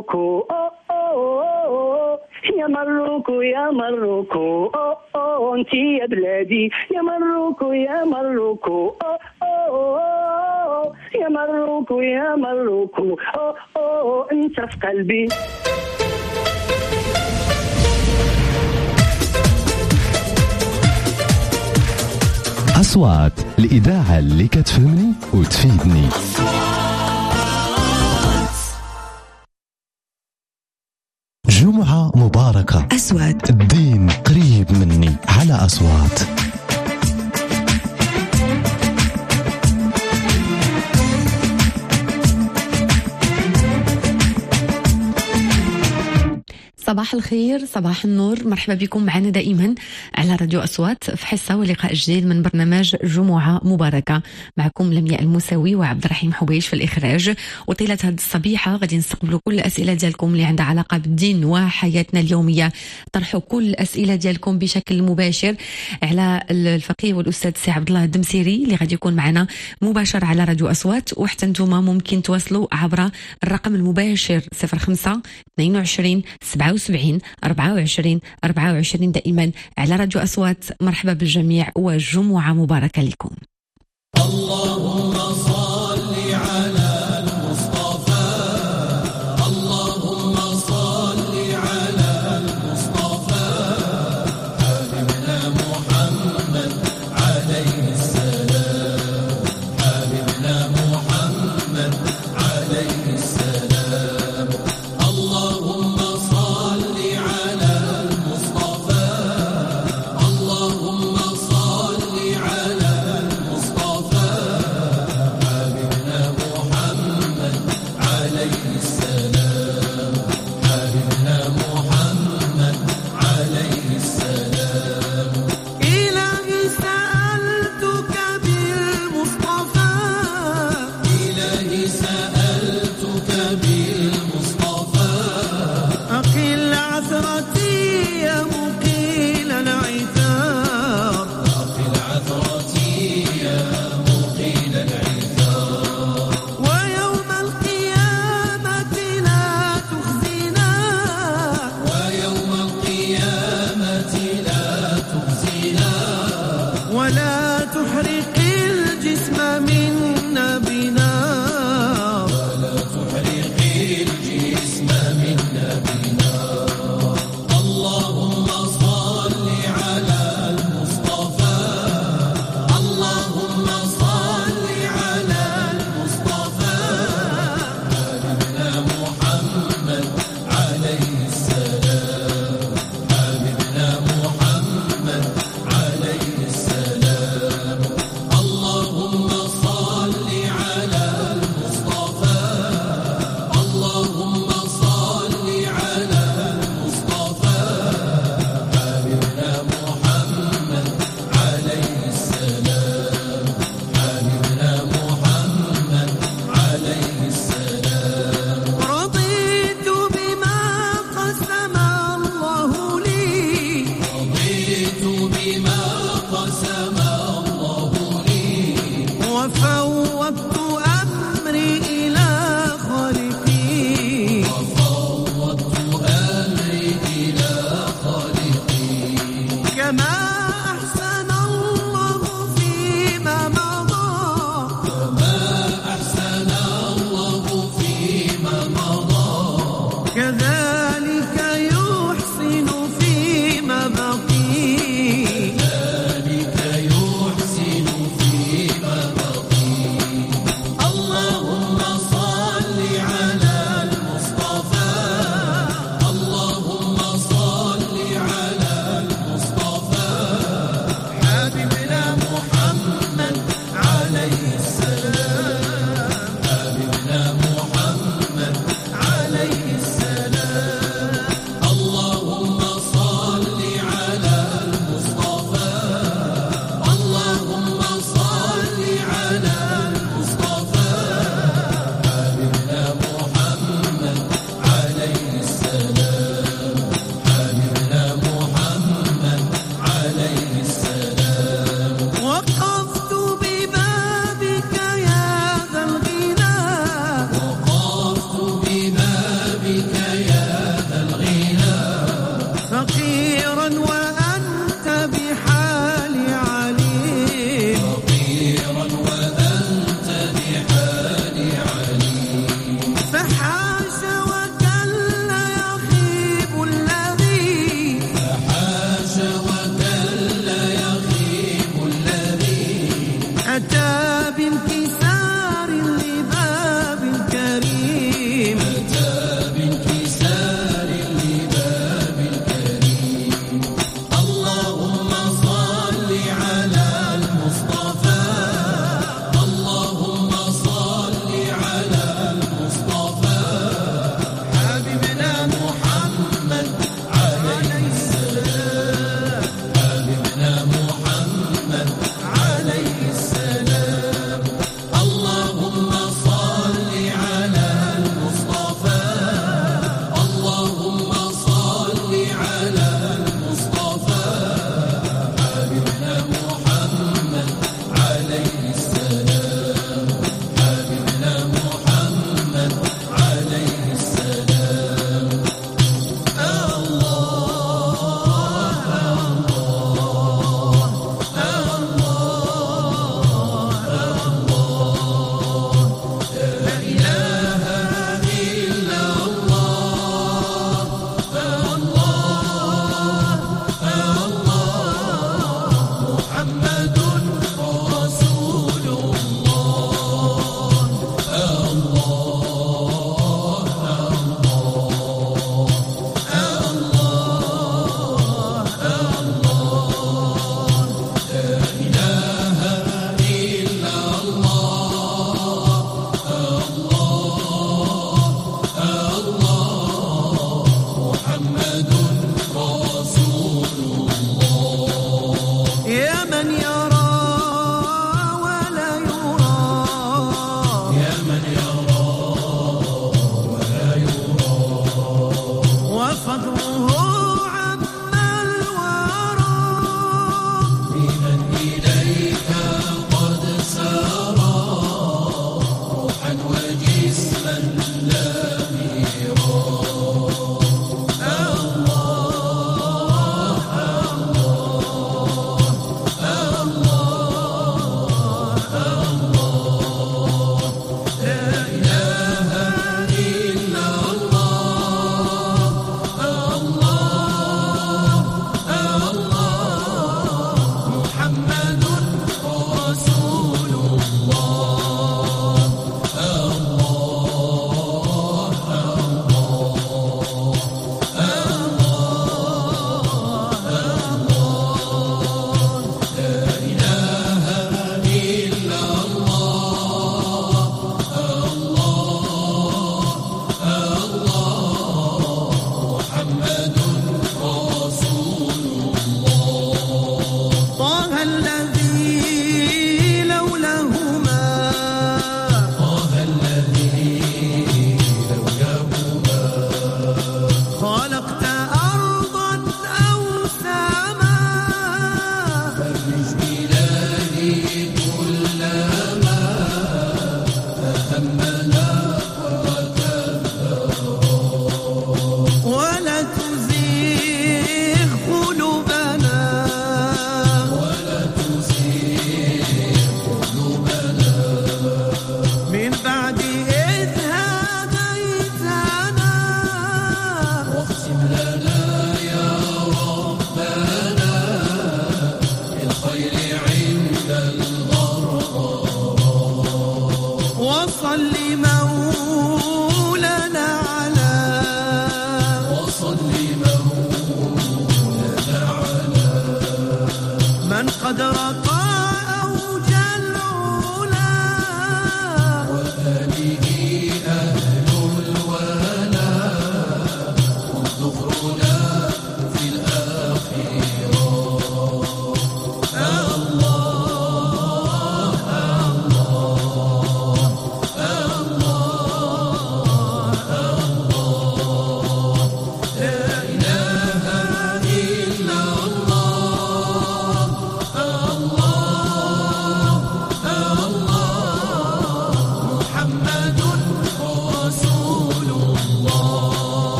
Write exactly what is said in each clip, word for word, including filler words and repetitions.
مروكو أوه أوه أوه يا مروكو يا مروكو أوه أوه أنتي يا بلادي يا مروكو يا مروكو أوه أوه يا مروكو يا مروكو أوه أوه أنت في قلبي. أصوات الإذاعة اللي كتفهمني وتفيدني. جمعة مباركة. أصوات الدين قريب مني على أصوات. صباح الخير، صباح النور، مرحبا بكم معنا دائما على راديو أصوات في حصة ولقاء جديد من برنامج جمعة مباركة. معكم لمياء المساوي وعبد الرحيم حبيش في الإخراج. وطيلة هذه الصبيحة غادي نستقبلوا كل الأسئلة ديالكم اللي عندها علاقة بالدين وحياتنا اليومية. طرحوا كل الأسئلة ديالكم بشكل مباشر على الفقيه والأستاذ سي عبد الله الدمسيري اللي غادي يكون معنا مباشر على راديو أصوات. وحتى نتوما ممكن تواصلوا عبر الرقم المباشر صفر خمسة اثنين وعشرين سبعة وسبعين أربعة وعشرين أربعة وعشرين دائما على راديو أصوات. مرحبا بالجميع وجمعة مباركة لكم. اللهم صل على المصطفى اللهم صل على المصطفى حبيبنا محمد عليه السلام حبيبنا محمد عليه السلام. اللهم صل على المصطفى اللهم صل على المصطفى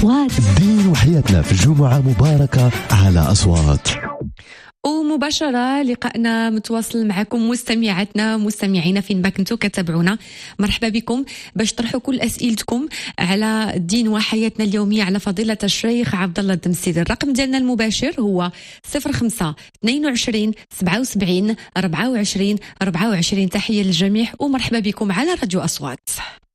أصوات الدين وحياتنا في الجمعة مباركة على أصوات. ومباشرة لقائنا متواصل معكم مستمعاتنا مستمعينا فين ما كنتوا كتابعونا. مرحبا بكم باش تطرحوا كل أسئلتكم على الدين وحياتنا اليومية على فضيلة الشيخ عبد الله الدمسيري. الرقم ديالنا المباشر هو صفر خمسة اثنين وعشرين سبعة وسبعين أربعة وعشرين أربعة وعشرين. تحية للجميع ومرحبا بكم على راديو أصوات.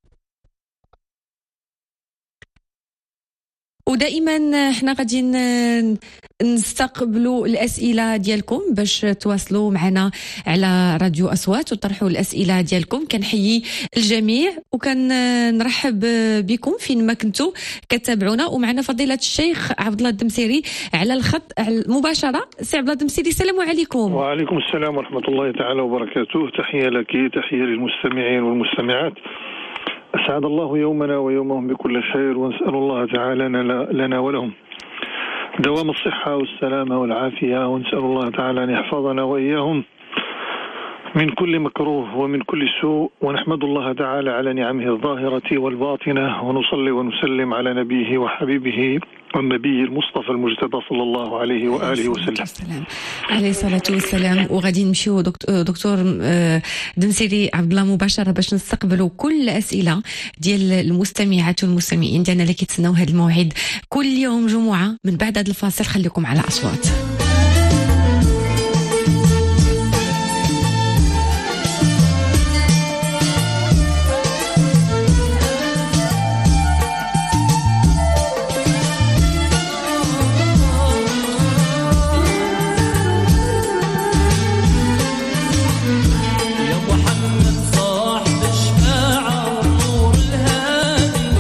ودائما احنا غادي نستقبلوا الاسئله ديالكم باش تواصلوا معنا على راديو اصوات وطرحوا الاسئله ديالكم. كنحيي الجميع وكنرحب بكم فين ما كنتوا كتابعونا. ومعنا فضيله الشيخ عبد الله الدمسيري على الخط مباشره. سي عبد الله الدمسيري السلام عليكم. وعليكم السلام ورحمه الله تعالى وبركاته. تحيه لك تحيه للمستمعين والمستمعات. أسعد الله يومنا ويومهم بكل خير ونسأل الله تعالى لنا ولهم دوام الصحة والسلامة والعافية ونسأل الله تعالى أن يحفظنا وإياهم من كل مكروه ومن كل سوء ونحمد الله تعالى على نعمه الظاهرة والباطنة ونصلي ونسلم على نبيه وحبيبه والنبي المصطفى المجتبى صلى الله عليه وآله وسلم عليه الصلاة والسلام. وغادي نمشيو دكتور دمسيري عبد الله مباشرة باش نستقبلوا كل الأسئلة ديال المستمعات والمستمعين ديالنا اللي كيتسناو هذا الموعد كل يوم جمعة. من بعد هذا الفاصل خليكم على أصوات.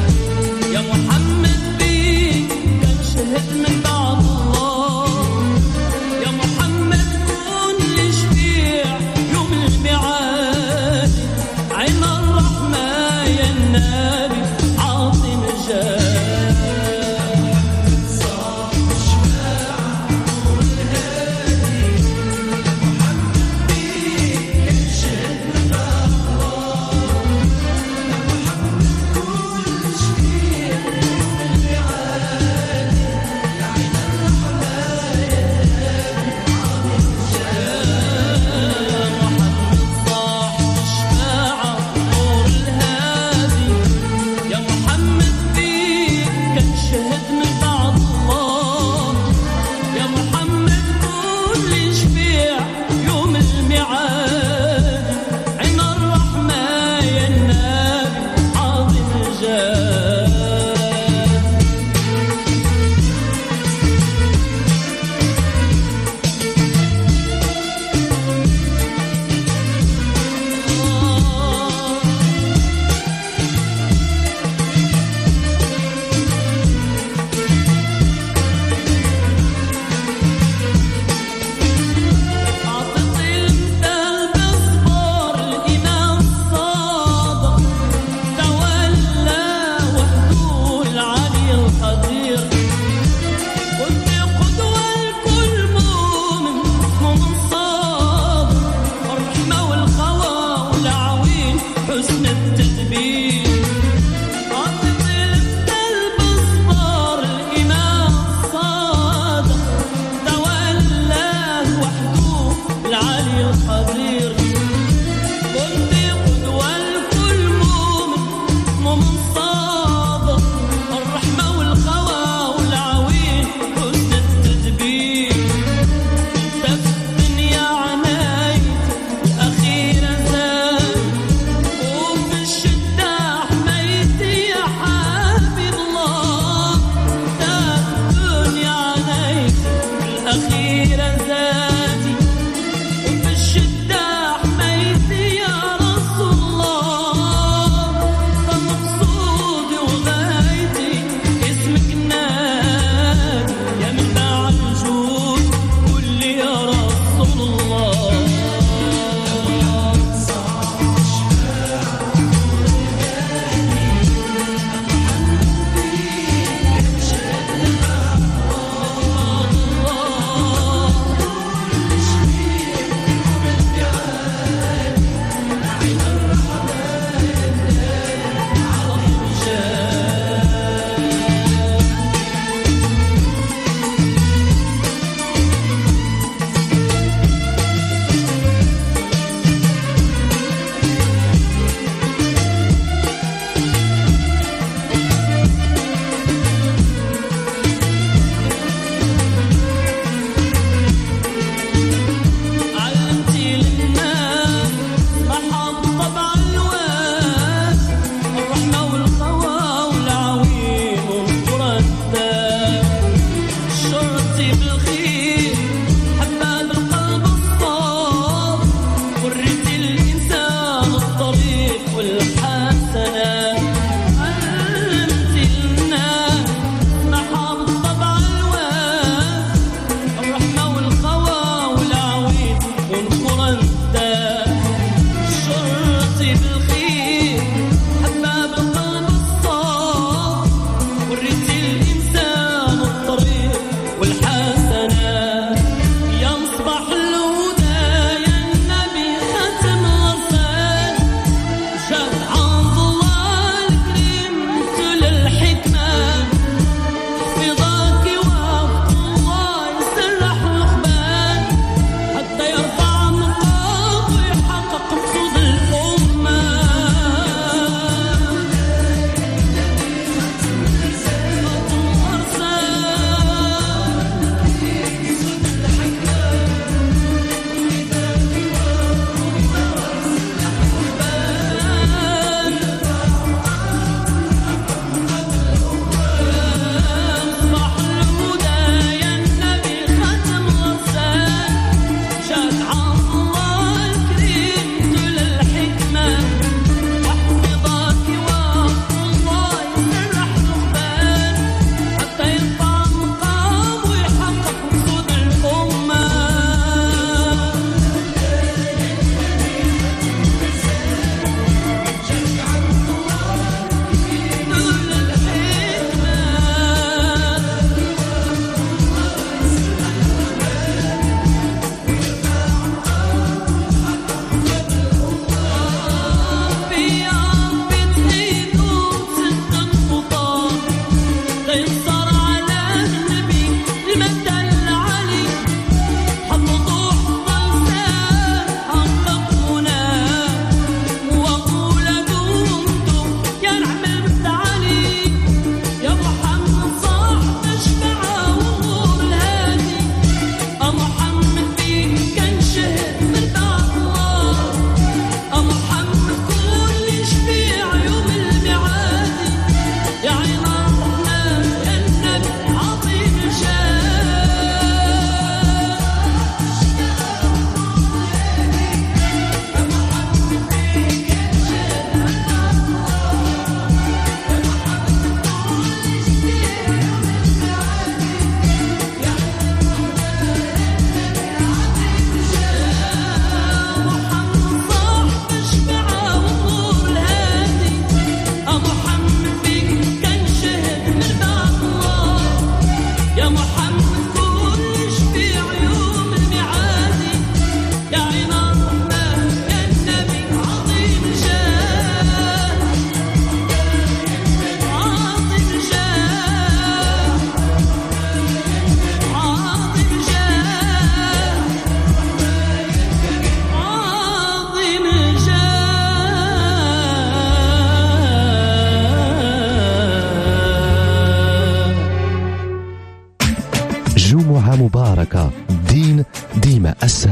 من بعد الله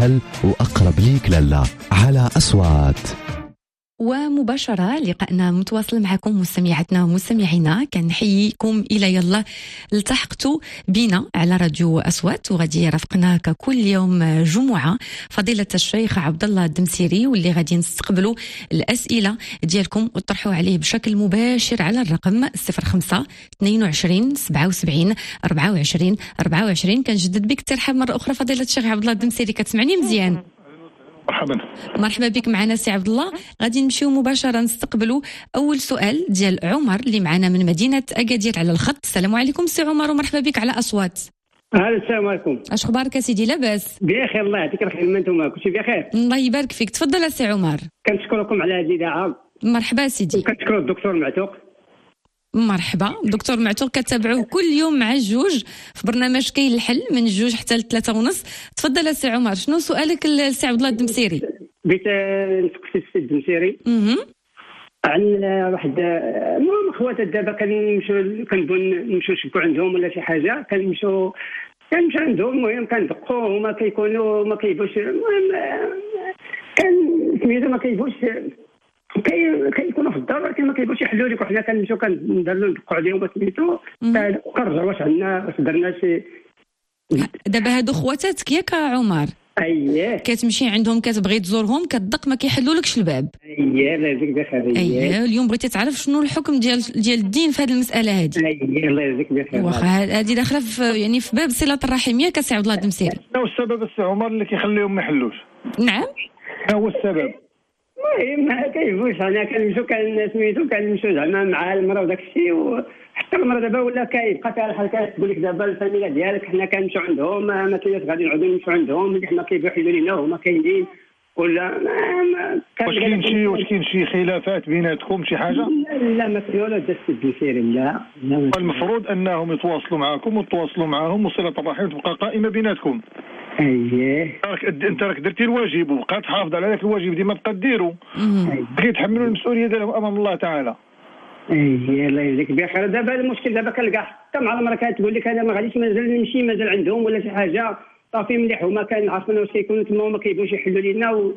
أسهل وأقرب ليك لالا على أصوات. ومباشرة لقائنا متواصل معكم مستمعاتنا ومستمعينا، كنحييكم إلى يلا التحقتوا بنا على راديو أصوات، وغادي يرافقنا ككل يوم جمعة فضيلة الشيخ عبد الله الدمسيري، واللي غادي نستقبلوا الأسئلة ديالكم وتطرحوا عليه بشكل مباشر على الرقم صفر خمسة اثنين وعشرين سبعة وسبعين أربعة وعشرين أربعة وعشرين. كنجدد بك الترحاب مرة أخرى فضيلة الشيخ عبد الله الدمسيري، كتسمعني مزيان؟ مرحبا مرحبا بك معنا سي عبد الله. غادي نمشيو مباشره نستقبلوا اول سؤال ديال عمر اللي معنا من مدينه اكادير على الخط. السلام عليكم سي عمر ومرحبا بك على اصوات. هلا السلام عليكم. اش اخبارك سيدي؟ لاباس؟ بخير الله يعطيك الخير. ما انتم كلشي بخير؟ الله يبارك فيك. تفضل سي عمر. كنشكركم على هذه الاذاعه. مرحبا سيدي. وكنشكر الدكتور معتوق. مرحبا دكتور معتوق، كتابعوه كل يوم مع الجوج في برنامج كاين الحل من الجوج حتى لثلاثة ونص. تفضل سي عمر، شنو سؤالك للسي عبد الله الدمسيري؟ بغيت نسقسي السي الدمسيري عن واحد المهم خوات دابا كنمشيو كنبغيو نمشيو نشبكوا عندهم ولا شي حاجه، كنمشيو كنمشيو عندهم المهم كندقوا هما كيكونوا ما كيبغوش، المهم كان سميتو ما كيبغوش كي كيكونوا في الدار ولكن ما كيبغوش يحلوا لك، وحنا كنمشيو كنديروا ندقوا عليهم سميتو كنرجعوا واش عندنا واش درنا شي. دابا هادو خواتاتك ياك عمر؟ اييه. كتمشي عندهم كتبغي تزورهم كتدق ما كيحلولكش الباب. اييه الله يجزيك بخير. اييه اليوم بغيتي تعرف شنو الحكم ديال ديال الدين في هذه المساله هذه. اييه الله يجزيك بخير. واخا هذه داخله في يعني في باب صله الرحم ياك سي عبد الله الدمسيري. شنو السبب السي عمر اللي كيخليهم ما يحلوش؟ نعم شنو هو السبب؟ المهم ما كيبغوش، انا كنمشيو كان سميتو كنمشيو زعما مع المراه وداك الشيء، وحتى المراه دابا ولا كيبقى فيها الحال كتقول لك دابا الفاميله ديالك حنا كنمشيو عندهم ما كاينش غادي نعاودو نمشيو عندهم اللي حنا كيبغيو يحلوا لينا هما كاينين ولا ما واش كاين شي واش كاين شي خلافات بيناتكم شي حاجه؟ لا ما كاين ولا داس الدمسيري لا. المفروض انهم يتواصلوا معكم وتواصلوا معهم وصله الرحم تبقى قائمه بيناتكم. اييه انت راك درتي الواجب وبقى تحافظ على ذاك الواجب ديما تبقى ديرو، كيتحملوا المسؤوليه ديالهم امام الله تعالى. اييه الله يجزيك بخير. دابا المشكل دابا كنلقى حتى مع المراه كتقول لك انا ما غاديش مازال نمشي مازال عندهم ولا شي حاجه صافي مليح، هما كنعرفوا واش كيكونوا تما وما كيبغوش يحلوا لينا و...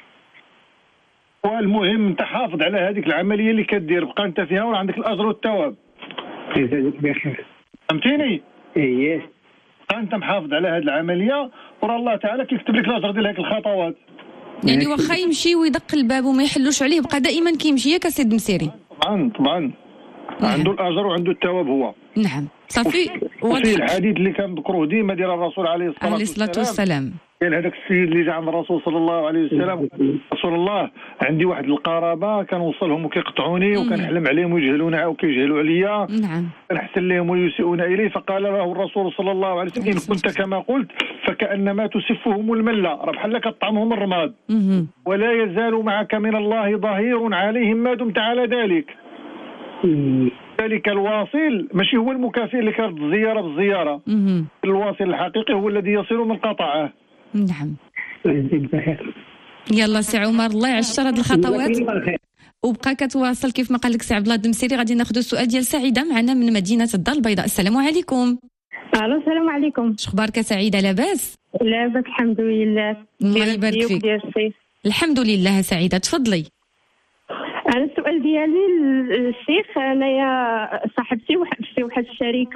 والمهم انت حافظ على هذيك العمليه اللي كدير، بقى انت فيها وراه عندك الاجر والثواب. يجزيك بخير. فهمتيني؟ اييه انت محافظ على هذه العمليه وراه الله تعالى كيكتب لك الاجر ديال هذيك الخطوات. يعني واخا يمشي ويدق الباب وما يحلوش عليه بقى دائما كيمشي ياك سيد مسيري؟ طبعا طبعا عنده الاجر وعنده الثواب هو. نعم صافي. وفي الحديث اللي كنذكروه ديما ديال الرسول عليه الصلاه والسلام والسلام قال هذاك السيد اللي جا عند الرسول صلى الله عليه وسلم، رسول الله عندي واحد القرابه كنوصلهم وكيقطعوني وكنحلم عليهم ويجهلون وكيجهلوا عليا. نعم كنحسن لهم ويسيئون الي، فقال له الرسول صلى الله عليه وسلم ان كنت كما قلت فكانما تسفهم المله، راه بحال كطعمهم الرماد ولا يزال معك من الله ظهير عليهم ما دمت على ذلك. ذلك الواصل ماشي هو المكافئ اللي كانت الزياره بالزياره، الواصل الحقيقي هو الذي يصل من قطعه. نعم يلا سي عمر الله يعشر هذه الخطوات وبقى كتواصل كيف ما قال لك سي عبد الله الدمسيري. غادي ناخذ السؤال ديال سعيده معنا من مدينه الدار البيضاء. السلام عليكم. الو السلام عليكم. شخبارك سعيده؟ لاباس؟ لاباس الحمد لله. الله يبارك فيك. الحمد لله سعيده تفضلي. انا السؤال ديالي الشيخ، انايا صاحبتي في واحد الشركه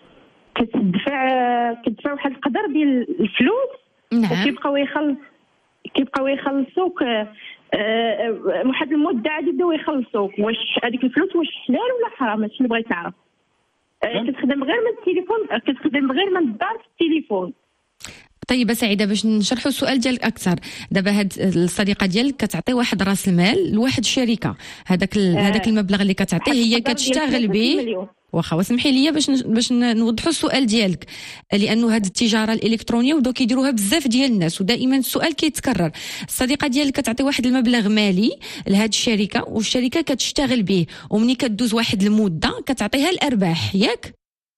كتدفع كتدفع واحد القدر ديال الفلوس. نعم. كيبقاو يخلص كيبقاو يخلصوك واحد المده عاد يبداو يخلصوك. واش هذيك الفلوس واش حلال ولا حرام؟ هادشي اللي بغيت نعرف. كتخدم غير من التليفون كتخدم غير من الدار في التليفون. طيب سعيده باش نشرحوا السؤال ديالك اكثر، دابا هاد الصديقه ديالك كتعطي واحد راس المال لواحد الشركه، هذاك هذاك المبلغ اللي كتعطيه هي كتشتغل به. واخا واسمحي لي باش باش نوضحوا السؤال ديالك، لانه هذه التجاره الالكترونيه وبداو كيديروها بزاف ديال الناس ودائما السؤال كيتكرر. الصديقه ديالك كتعطي واحد المبلغ مالي لهذه الشركه والشركه كتشتغل به، ومني كدوز واحد المده كتعطيها الارباح ياك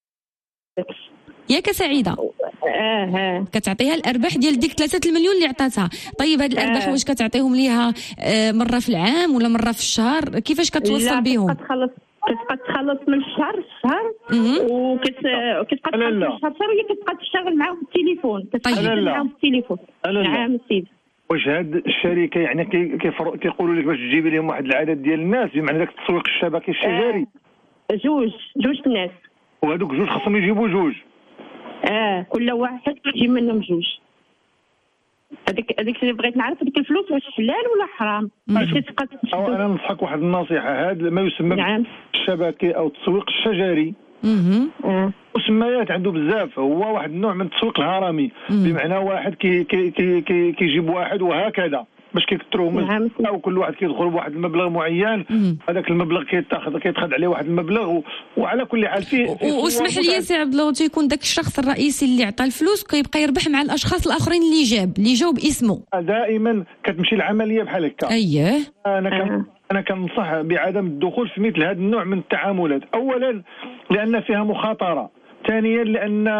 ياك سعيده؟ اه كتعطيها الارباح ديال ديك ثلاثة المليون اللي عطاتها. طيب هاد الارباح واش كتعطيهم ليها مره في العام ولا مره في الشهر؟ كيفاش كتوصل بهم؟ كتخلص كتبقى تخلص من الشهر الشهر وكتبقى تخلص من الشهر الشهر وهي كتبقى تشتغل معاه في التليفون كتشتغل معاه في التليفون. نعم السيد. واش هاد الشركه يعني كيقولوا لك باش تجيبي لهم واحد العدد ديال الناس بمعنى داك التسويق الشبكي الشجري؟ آه جوج جوج الناس. وهذوك جوج خاصهم يجيبوا جوج؟ اه كل واحد يجيب منهم جوج. هذيك هذيك اللي بغيت نعرف هذيك الفلوس واش حلال ولا حرام؟ أو انا ننصحك واحد النصيحه، هذا ما يسمى نعم. الشبكي او التسويق الشجري اها مسميات عنده بزاف، هو واحد النوع من التسويق الهرمي، بمعنى واحد كي كي كي كي كيجيب واحد وهكذا باش كيكثروهم نعم. او كل واحد كيدخل بواحد المبلغ معين، هذاك المبلغ كيتاخذ كيتخذ عليه واحد المبلغ و... وعلى كل حال فيه واسمح لي سي عبد اللطيف يكون داك الشخص الرئيسي اللي عطى الفلوس كيبقى يربح مع الاشخاص الاخرين اللي جاب اللي جاوا باسمه. دائما كتمشي العمليه بحال هكا. اييه انا كان انا كنصح بعدم الدخول في مثل هذا النوع من التعاملات، اولا لان فيها مخاطره، ثانيا لان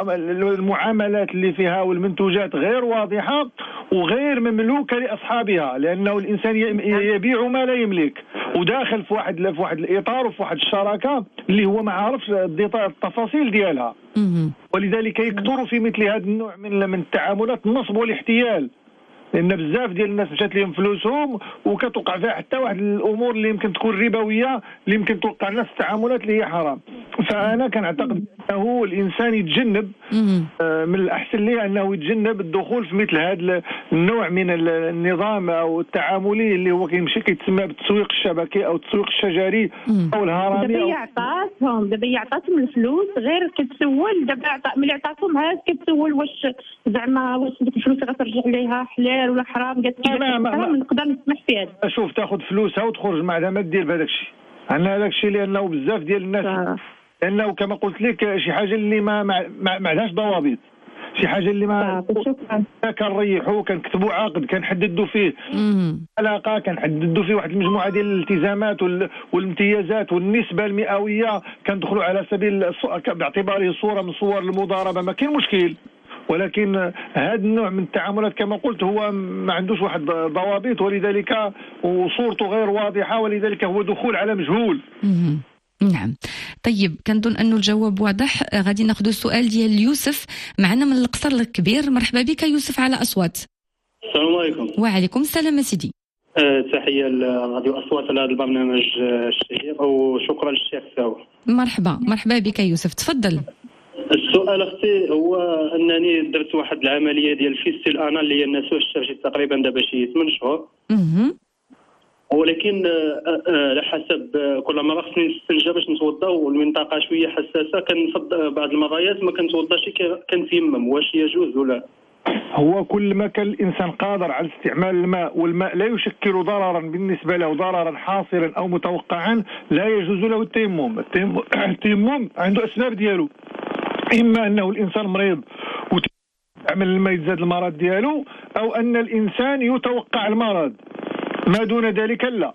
المعاملات اللي فيها والمنتوجات غير واضحه وغير مملوكه لاصحابها، لانه الانسان يبيع ما لا يملك وداخل في واحد في واحد الاطار وفي واحد الشراكه اللي هو ما عارفش التفاصيل ديالها، ولذلك يكثر في مثل هذا النوع من من التعاملات النصب والاحتيال، لان بزاف ديال الناس مشات لهم فلوسهم وكتوقع فيها حتى واحد الامور اللي يمكن تكون ربويه اللي يمكن توقع نفس التعاملات اللي هي حرام. فانا كنعتقد انه الانسان يتجنب آه من الاحسن ليه انه يتجنب الدخول في مثل هذا النوع من النظام او التعاملي اللي هو كيمشي كيتسمى بالتسويق الشبكي او التسويق الشجري او الهرمي. دابا عطاتهم دابا عطاتهم الفلوس غير كتسول، دابا ملي عطاتهم هاز كتسول واش زعما واش ديك الفلوس غترجع ليها حلال ولا حرام. قالت لي حرام نقدر نسمح في هذا. شوف تاخذ فلوسها وتخرج معها ما دير بهذاك الشيء. عندنا هذاك الشيء لانه بزاف ديال الناس آه. لانه كما قلت لك شي حاجه اللي ما ما, ما عندهاش ضوابط، شي حاجه اللي ما آه. كنريحوا كنكتبوا عقد كنحددوا فيه علاقه كنحددوا فيه واحد المجموعه ديال الالتزامات والامتيازات والنسبه المئويه كندخلوا على سبيل باعتباره صوره من صور المضاربه، ما كاين مشكل. ولكن هذا النوع من التعاملات كما قلت هو ما عندوش واحد ضوابط، ولذلك وصورته غير واضحه، ولذلك هو دخول على مجهول. نعم. طيب كنظن انه الجواب واضح. غادي ناخذ السؤال ديال يوسف معنا من القصر الكبير. مرحبا بك يوسف على اصوات. السلام عليكم. وعليكم السلام سيدي. أه تحيه لراديو اصوات على هذا البرنامج الشهير وشكرا للشيخ ساو. مرحبا مرحبا بك يوسف تفضل. السؤال اختي هو انني درت واحد العمليه ديال الفيستول انال اللي هي النسوج الشرجي تقريبا دابا شي ثمانية شهور، ولكن على حسب كل مره خصني نستنجى باش نتوضا والمنطقه شويه حساسه كنفض بعض المرات ما كنتوضاش كنتيمم، واش يجوز ولا؟ هو كل ما كان الانسان قادر على استعمال الماء والماء لا يشكل ضررا بالنسبه له ضررا حاصرا او متوقعا لا يجوز له التيمم. التيمم عنده اسباب ديالو، اما انه الانسان مريض وتعمل الماء يتزاد المرض ديالو، او ان الانسان يتوقع المرض، ما دون ذلك لا.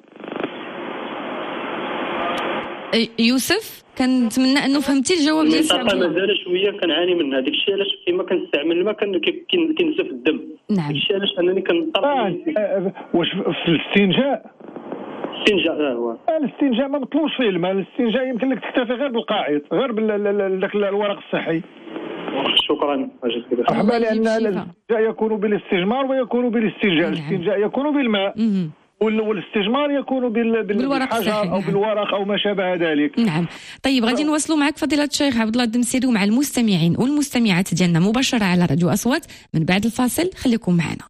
يوسف كنتمنى انه فهمتي الجواب ديال السؤال. انا مازال شويه كنعاني من هذاك الشيء، علاش كيما كنستعمل الماء كينزف الدم. نعم. الشيء علاش انني كنضطر آه. آه. واش في الاستنجاء الاستنجاء اه هو الاستنجاء ما مطلوبش فيه الماء، الاستنجاء يمكن لك تكتفي غير بالقاعد، غير بداك الورق الصحي. شكرا. مرحبا. لان الاستنجاء يكون بالاستجمار ويكون بالاستنجاء. الاستنجاء يكون بالماء والاستجمار يكون بالحجر او بالورق او ما شابه ذلك. نعم. طيب غادي نواصلوا معك فضيله الشيخ عبد الله الدمسيري ومع المستمعين والمستمعات ديالنا مباشره على راديو اصوات من بعد الفاصل. خليكم معنا.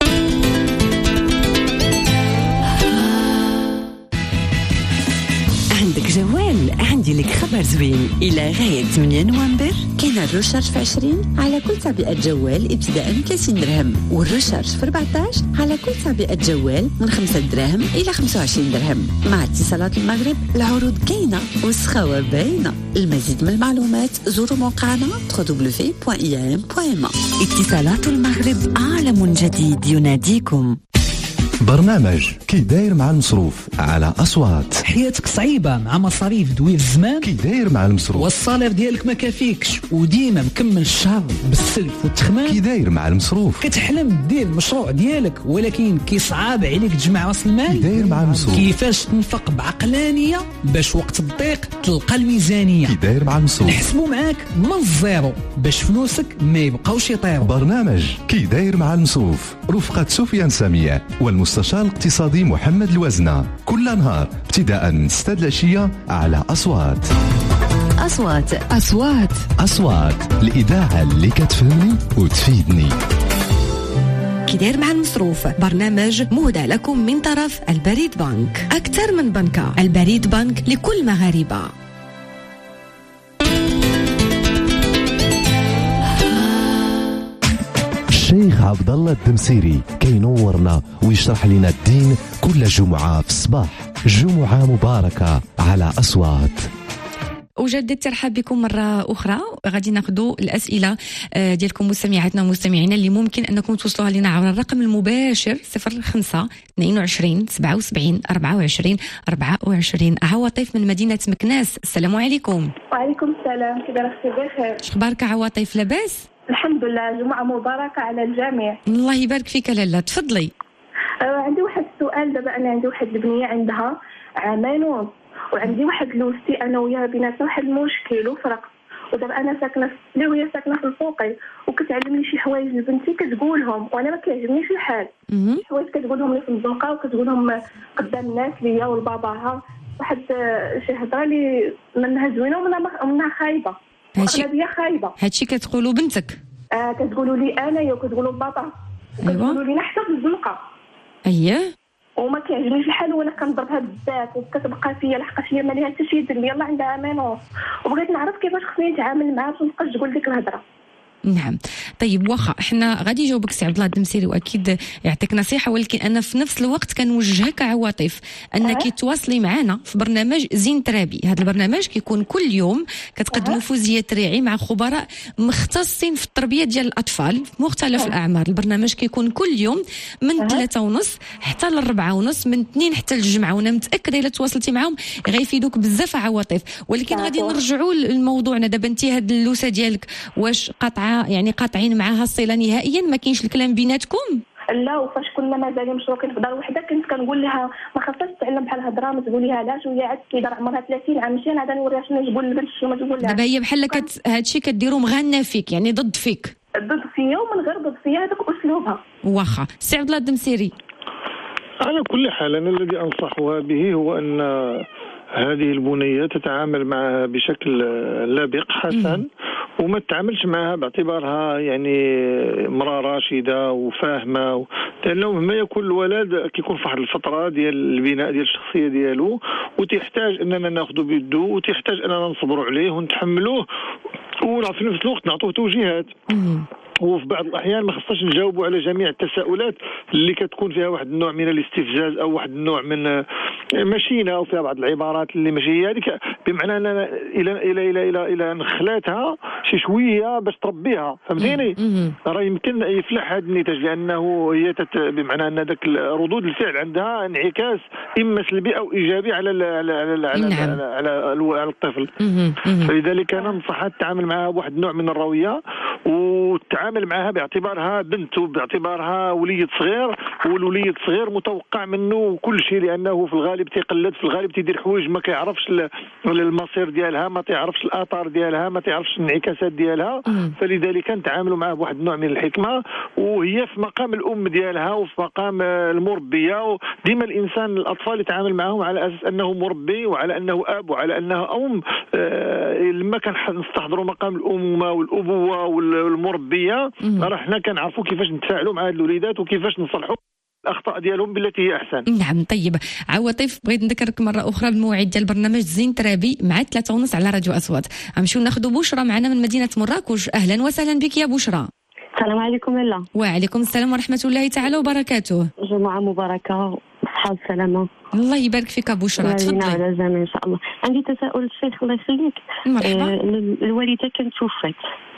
عندك جوال؟ عندي لك خبر زوين. إلى غاية ثمانية نوفمبر كاين الرشارج في عشرين على كل تعبئة جوال ابتداء من ثلاثين درهم، والرشارج في أربعطاش على كل تعبئة جوال من خمسة دراهم إلى خمسة وعشرين درهم. مع اتصالات المغرب العروض كاينة والسخاوة باينة. المزيد من المعلومات زوروا موقعنا دبليو دبليو دبليو دوت إي إم دوت إم. اتصالات المغرب عالم جديد يناديكم. برنامج كي داير مع المصروف على أصوات. حياتك صعيبة مع مصاريف دوي الزمان، كي داير مع المصروف والصالير ديالك ما كافيكش وديما مكمل الشهر بالسلف والتخمام. كي داير مع المصروف كتحلم دير المشروع ديالك ولكن كيصعب عليك تجمع راس المال. كي داير مع المصروف كيفاش تنفق بعقلانية باش وقت الضيق تلقى الميزانية. كي داير مع المصروف نحسبوا معاك من الزيرو باش فلوسك ما يبقاوش يطيروا. برنامج كي داير مع المصروف رفقة سفيان سميع والمستشار الاقتصادي محمد الوزنة، كل نهار ابتداء من ستة العشية على أصوات. أصوات أصوات أصوات، الإذاعة اللي كتفهمني وتفيدني. كي داير مع المصروف برنامج مهدى لكم من طرف البريد بنك، أكثر من بنكة، البريد بنك لكل مغاربة. الشيخ عبد الله الدمسيري كينورنا ويشرح لنا الدين كل جمعة في الصباح. جمعة مباركة على أصوات. أجدد ترحب بكم مرة أخرى. غادي ناخذوا الأسئلة ديالكم مستمعاتنا ومستمعينا اللي ممكن أنكم توصلوها لنا عبر الرقم المباشر صفر خمسة اثنين وعشرين سبعة وسبعين أربعة وعشرين أربعة وعشرين. عواطف من مدينة مكناس، السلام عليكم. وعليكم السلام، كيف راكي؟ بخير. شخبارك عواطف؟ لاباس الحمد لله، جمعة مباركة على الجميع. الله يبارك فيك لاله، تفضلي. أه عندي واحد السؤال. دابا أنا عندي واحد البنية عندها عامين ونص، وعندي واحد لوستي أنا وياها بيناتنا واحد المشكل وفرق، ودابا أنا ساكنة في وهي ساكنة في الفوقي، وكتعلم لي شي حوايج لبنتي كتقولهم وأنا ما كيعجبنيش الحال. شي حوايج كتقولهم لي في الزنقة وكتقولهم قدام الناس ليا ولباباها، واحد شي هضرة اللي منها زوينة ومنها خايبة، أغلبية خايبة. هادشي كتقولوا بنتك؟ آه كتقولوا لي أنا وكتقولوا لبابا وكتقولوا لينا حتى في الزنقة. أييه. وما كيعجبنيش الحال وانا كنضربها بزاف وكتبقى فيا لحقاش هي ما ليها حتى شي يدير لي. يلاه عندها عامين ونص وبغيت نعرف كيفاش خصني نتعامل معها باش مابقاش تقول ديك الهضره. نعم طيب واخا حنا غادي يجاوبك سي عبد الله الدمسيري واكيد يعطيك نصيحه، ولكن انا في نفس الوقت كنوجهك عواطف انك أه؟ تواصلي معنا في برنامج زين ترابي. هذا البرنامج كيكون كل يوم كتقدموا أه؟ فوزيه ريعي مع خبراء مختصين في التربيه ديال الاطفال في مختلف أه؟ الاعمار. البرنامج كيكون كل يوم من ثلاثة أه؟ ونص حتى لأربعة ونص، من اثنين حتى للجمعه، وانا متاكده الا تواصلتي معهم غيفيدوك بزاف عواطف. ولكن غادي نرجعوا لموضوعنا دابا. انت هاد اللوسه ديالك واش قاطعه يعني قاطعين معها الصله نهائيا؟ ما كاينش الكلام بيناتكم؟ لا، وفاش كنا مازال مشروكين في دار وحده كنت كنقول لها ما خاصهاش تعلم بحال الهضره، ما تقوليها لاش، وهي عاد كيدار عمرها ثلاثين عام مشي انا نوريها شنو تقول للبنت شنو ما تقول لها. دابا هي بحال كت... هادشي كديرو مغنى فيك، يعني ضد فيك. ضد فيا ومن غير ضد فيا، هذاك اسلوبها. واخا سي عبد الله الدمسيري. على كل حال انا الذي انصحها به هو ان هذه البنية تتعامل معها بشكل لبق حسن، وما تتعاملش معها باعتبارها يعني امرأة راشدة وفاهمة، لأنه مهما يكون الولد كيكون في واحد الفترة ديال البناء ديال الشخصية ديالو، وتحتاج أننا ناخذ بيدو، وتحتاج أننا نصبروا عليه ونتحملوه، وفي نفس الوقت نعطوه توجيهات. وفي بعض الأحيان ما خصناش نجاوبوا على جميع التساؤلات اللي كتكون فيها واحد النوع من الاستفزاز أو واحد النوع من ماشينا، أو فيها بعض العبارات اللي ماشي هي هذيك، بمعنى أننا إلى إلى إلى إلى إلى نخلاتها شي شوية باش تربيها، فهمتيني؟ راه يمكن يفلح هذا النتاج، لأنه هي تت... بمعنى أن ذاك ردود الفعل عندها انعكاس إما سلبي أو إيجابي على ال... على على على, نعم. على, على, على, على الطفل. فلذلك أنا ننصحها تتعامل معها بواحد النوع من الروية، وتعامل معها باعتبارها بنت وباعتبارها وليد صغير، والوليد صغير متوقع منه كل شيء، لانه في الغالب تيقلد، في الغالب تيدير حوايج ما كيعرفش المصير ديالها، ما تعرفش الاثار ديالها، ما تعرفش الانعكاسات ديالها. فلذلك نتعاملوا معها بواحد النوع من الحكمه، وهي في مقام الام ديالها وفي مقام المربيه. ديما الانسان الاطفال يتعامل معهم على اساس انه مربي وعلى انه اب وعلى انه ام. آه لما كنستحضروا مقام الامومه والابوه والمربيه، راه حنا كنعرفوا كيفاش نتفاعلوا مع هاد الوليدات وكيفاش نصلحوا الاخطاء ديالهم بالتي هي احسن. نعم طيب عواطف، بغيت نذكرك مره اخرى الموعد ديال برنامج زين ترابي مع ثلاثة ونص على راديو اصوات. غنمشيو ناخذوا بشرى معنا من مدينه مراكش. اهلا وسهلا بك يا بشرى. السلام عليكم. لا وعليكم السلام ورحمه الله تعالى وبركاته. جمعه مباركه صحه وسلامه. الله يبارك فيك بشرى، تفضلي. على الجميع ان شاء الله. عندي تساؤل الشيخ الله يخليك. مرحبا. آه الوالده كانت توفت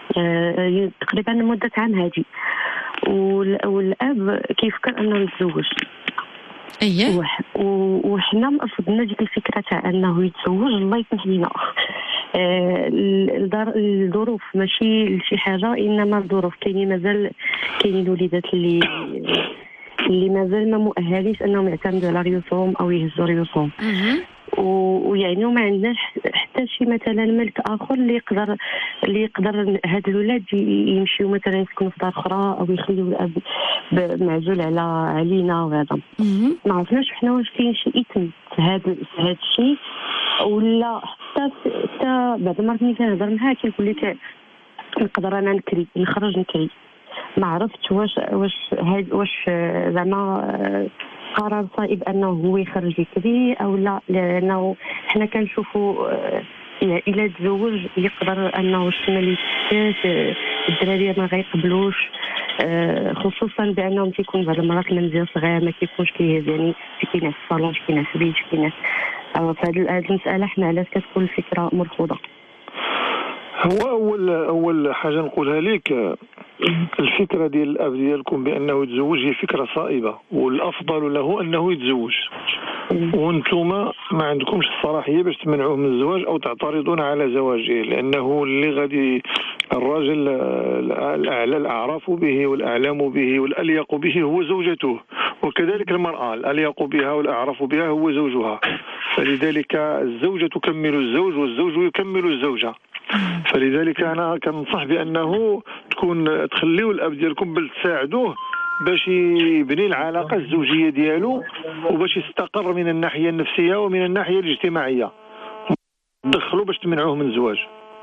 آه تقريبا مده عام هذه، والاب كيفكر انه يتزوج، اييه وحنا ما رفضنا ديك الفكره تاع انه يتزوج. الله يسمح لينا آه الظروف ماشي لشي حاجه، انما الظروف كاينين مازال كاينين الوليدات اللي اللي مازال ما مؤهلينش انهم يعتمدوا على ريوسهم او يهزوا ريوسهم. ويعني وما عندناش حتى شي مثلا ملك اخر اللي يقدر اللي يقدر هاد الولاد يمشيو مثلا يسكنوا في دار اخرى او يخليو الاب معزول على علينا وهذا. ما عرفناش حنا واش كاين شي اثم في هذا في هذا الشيء ولا حتى حتى بعد مرات ملي كنهضر معاه كيقول لي نقدر انا نكري نخرج نكري. ما عرفتش واش واش هاد واش زعما قرار صائب انه هو يخرج يكري او لا، لانه حنا كنشوفوا الى تزوج يقدر انه الشماليات الدراريه ما غيقبلوش، خصوصا بانهم تيكون بعض المرات المنزل صغير ما كيكونش كيهز، يعني كاين في الصالون كاين في البيت كاين. فهاد المساله حنا علاش كتكون الفكره مرفوضه؟ هو اول اول حاجه نقولها لك، الفكره ديال الاب ديالكم بانه يتزوج هي فكره صائبه، والافضل له انه يتزوج، وانتم ما عندكمش الصلاحيه باش تمنعوه من الزواج او تعترضون على زواجه، لانه اللي غادي الراجل الاعلى الاعراف به والاعلام به والاليق به هو زوجته، وكذلك المراه الاليق بها والاعرف بها هو زوجها، فلذلك الزوجه تكمل الزوج والزوج يكمل الزوجه. فلذلك انا كنصح بانه تكون تخليو الاب ديالكم بل تساعدوه باش يبني العلاقه الزوجيه ديالو وباش يستقر من الناحيه النفسيه ومن الناحيه الاجتماعيه، دخلوا باش تمنعوه من الزواج.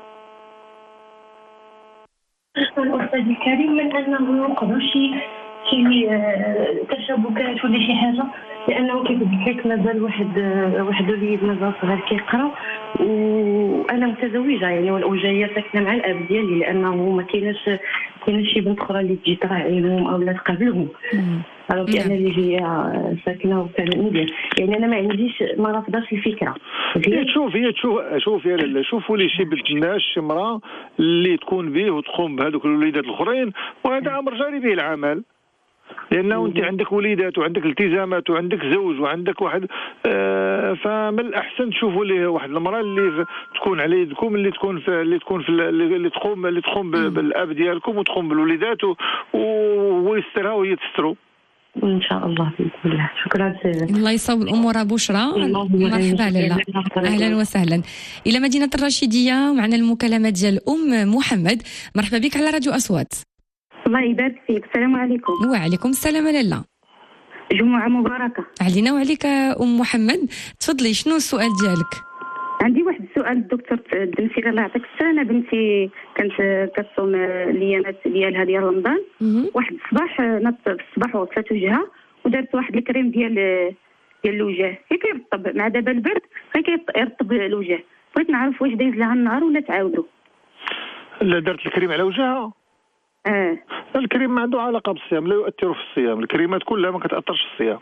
الاستاذ الكريم من انه ما نقدرش شي تشابكات ولا شي حاجه، لانه كيف قلت لك مازال واحد واحد الوليد مازال صغير كيقرا، وانا متزوجه يعني وجايه ساكنه مع الاب ديالي، لانه ما كايناش كايناش شي بنت اخرى اللي تجي تراعيهم او لا تقابلهم. عرفتي انا اللي هي ساكنه وكان يعني انا ما عنديش ما رافضاش الفكره. هي تشوف هي تشوف شوف يا لاله شوفوا لي شي بنت الناس شي امراه اللي تكون به وتقوم بهذوك الوليدات الاخرين، وهذا امر جاري به العمل، لانه انت عندك وليدات وعندك التزامات وعندك زوج وعندك واحد آه فمن الاحسن تشوفوا ليه واحد المراه اللي تكون على يدكم، اللي تكون في اللي تكون في اللي تقوم اللي تقوم بالاب ديالكم وتقوم بالوليدات وهو يسترها وهي تسترو ان شاء الله باذن الله. شكرا سيدي. الله يصوب الامور بشرى. مرحبا لاله، اهلا وسهلا الى مدينه الرشيديه. معنا المكالمه ديال ام محمد. مرحبا بك على راديو اصوات. الله يبارك فيك. السلام عليكم. وعليكم السلام لاله. جمعه مباركه علينا وعليك ام محمد. تفضلي شنو السؤال ديالك؟ عندي واحد السؤال الدكتور الدمسيري الله يعطيك الصحه. انا بنتي كانت كتصوم الايامات ديالها ديال رمضان، واحد الصباح نط في الصباح وغسلت وجهها ودارت واحد الكريم ديال ديال الوجه، هي كيرطب مع دابا البرد غير كيرطب الوجه. بغيت نعرف واش دايز لها النهار ولا تعاودوا؟ لا دارت الكريم على وجهها. اه الكريم ما عنده علاقه بالصيام، لا يؤثر في الصيام، الكريمات كلها ما كتاثرش في الصيام.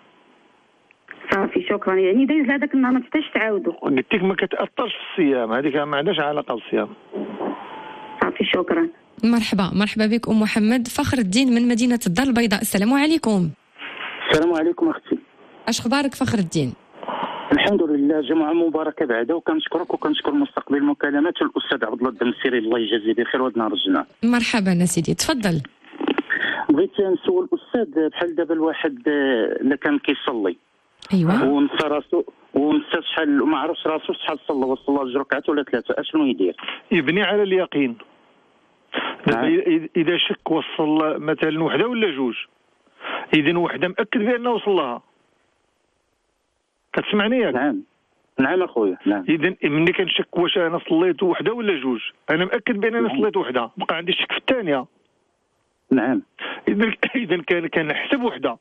صافي شكرا. يعني دايز هذاك النهار ما تقدرش تعاودوا؟ قلت لك ما كتاثرش في الصيام، هذيك ما عندهاش علاقه بالصيام. صافي شكرا. مرحبا مرحبا بك ام محمد. فخر الدين من مدينه الدار البيضاء. السلام عليكم. السلام عليكم اختي. اش اخبارك فخر الدين؟ الحمد لله، جمعه مباركه بعدا، وكنشكرك وكنشكر مستقبل المكالمات الاستاذ عبد الله الدمسيري الله يجازيه بخير وهذا نهار الجنه. مرحبا سيدي تفضل. بغيت نسول الاستاذ بحال دابا الواحد اللي كان كيصلي ايوا ونسى راسو ونسى شحال ما عرفش راسو شحال صلى وصلى جوج ركعات ولا ثلاثه، اشنو يدير؟ يبني على اليقين. نعم. اذا شك وصل مثلا وحده ولا جوج، اذا وحده مأكد بانه وصلها. كتسمعني ياك؟ نعم نعم اخويا نعم. اذا ملي كنشك واش انا صليت وحده ولا جوج، انا مأكد بان انا نعم. صليت وحده، بقى عندي الشك في الثانيه. نعم. اذا اذا كان كنحسب وحده.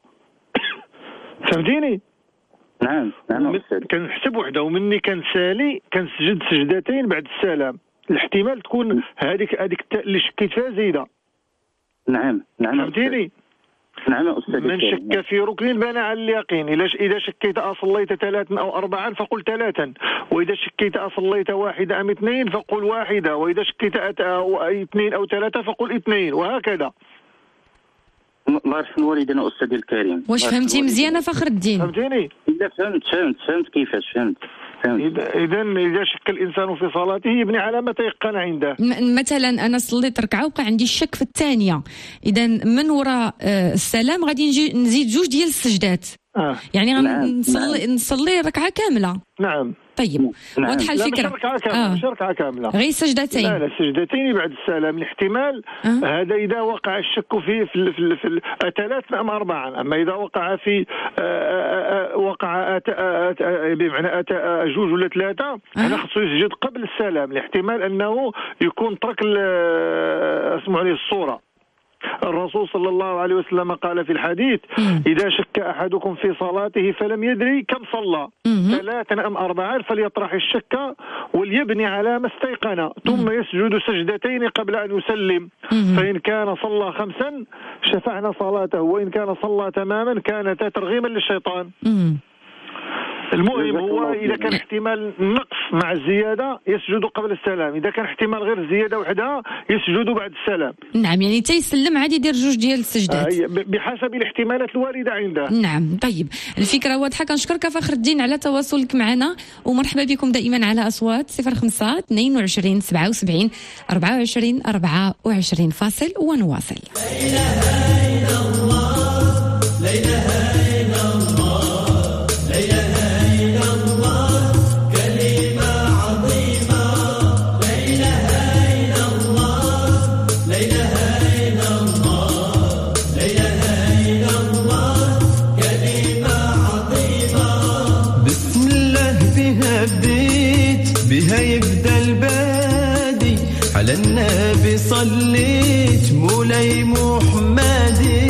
فهمتيني؟ نعم نعم. كنحسب وحده ومني كنسالي كنسجد سجدتين بعد السلام، الاحتمال تكون هذيك هذيك اللي شكيت فيها زايده. نعم نعم. فهمتيني؟ نعم استاذ. من شك في ركن بنى على اليقين. اذا اذا شكيت اصليت ثلاثا او اربعا فقل ثلاثا، واذا شكيت اصليت واحده ام اثنين فقل واحده، واذا شكيت اثنين او ثلاثه فقل اثنين، وهكذا. الله يرحم والدينا أستاذي الكريم. واش فهمتي مزيانة فخر الدين؟ فهمتيني؟ لا فهمت فهمت فهمت كيفاش فهمت. إذا إذا شك الإنسان في صلاته يبني على ما تيقن عنده. مثلا أنا صليت ركعة وقع عندي الشك في الثانية، إذا من وراء السلام غادي نجي نزيد جوج ديال السجدات. آه. يعني غنصلي نعم. نصلي ركعة كاملة. نعم. طيب نعم. واضحة الفكرة. لا مش ركعة كاملة، آه. مش ركعة كاملة. غير سجدتين. لا لا سجدتين بعد السلام، الاحتمال آه. هذا إذا وقع الشك فيه في في, في ثلاث أم أربعة، أما إذا وقع في آآ آآ وقع أت أت بمعنى أت جوج ولا ثلاثة هذا خصو يسجد قبل السلام، الاحتمال أنه يكون ترك اسمه عليه الصورة. الرسول صلى الله عليه وسلم قال في الحديث: إذا شك أحدكم في صلاته فلم يدري كم صلى ثلاثا أم أربعا فليطرح الشك وليبني على ما استيقن ثم يسجد سجدتين قبل أن يسلم، فإن كان صلى خمسا شفعنا صلاته وإن كان صلى تماما كانتا ترغيما للشيطان. المهم هو إذا كان احتمال النقص مع الزيادة يسجد قبل السلام، إذا كان احتمال غير الزيادة وحدها يسجد بعد السلام. نعم، يعني تيسلم عادي يدير جوج ديال السجدات آه بحسب الاحتمالات الواردة عنده. نعم. طيب الفكرة واضحة، كنشكرك فخر الدين على تواصلك معنا، ومرحبا بكم دائما على أصوات صفر خمسة اثنين وعشرين سبعة وسبعين أربعة وعشرين أربعة وعشرين. فاصل ونواصل. لا إله إلا الله لا إله إلا الله لا إله إلا الله كلمة عظيمة لا إله إلا الله لا إله إلا الله لا إله إلا الله كلمة عظيمة. بسم الله بها بديت بها يبدأ البادي على النبي صليت مولاي محمدي.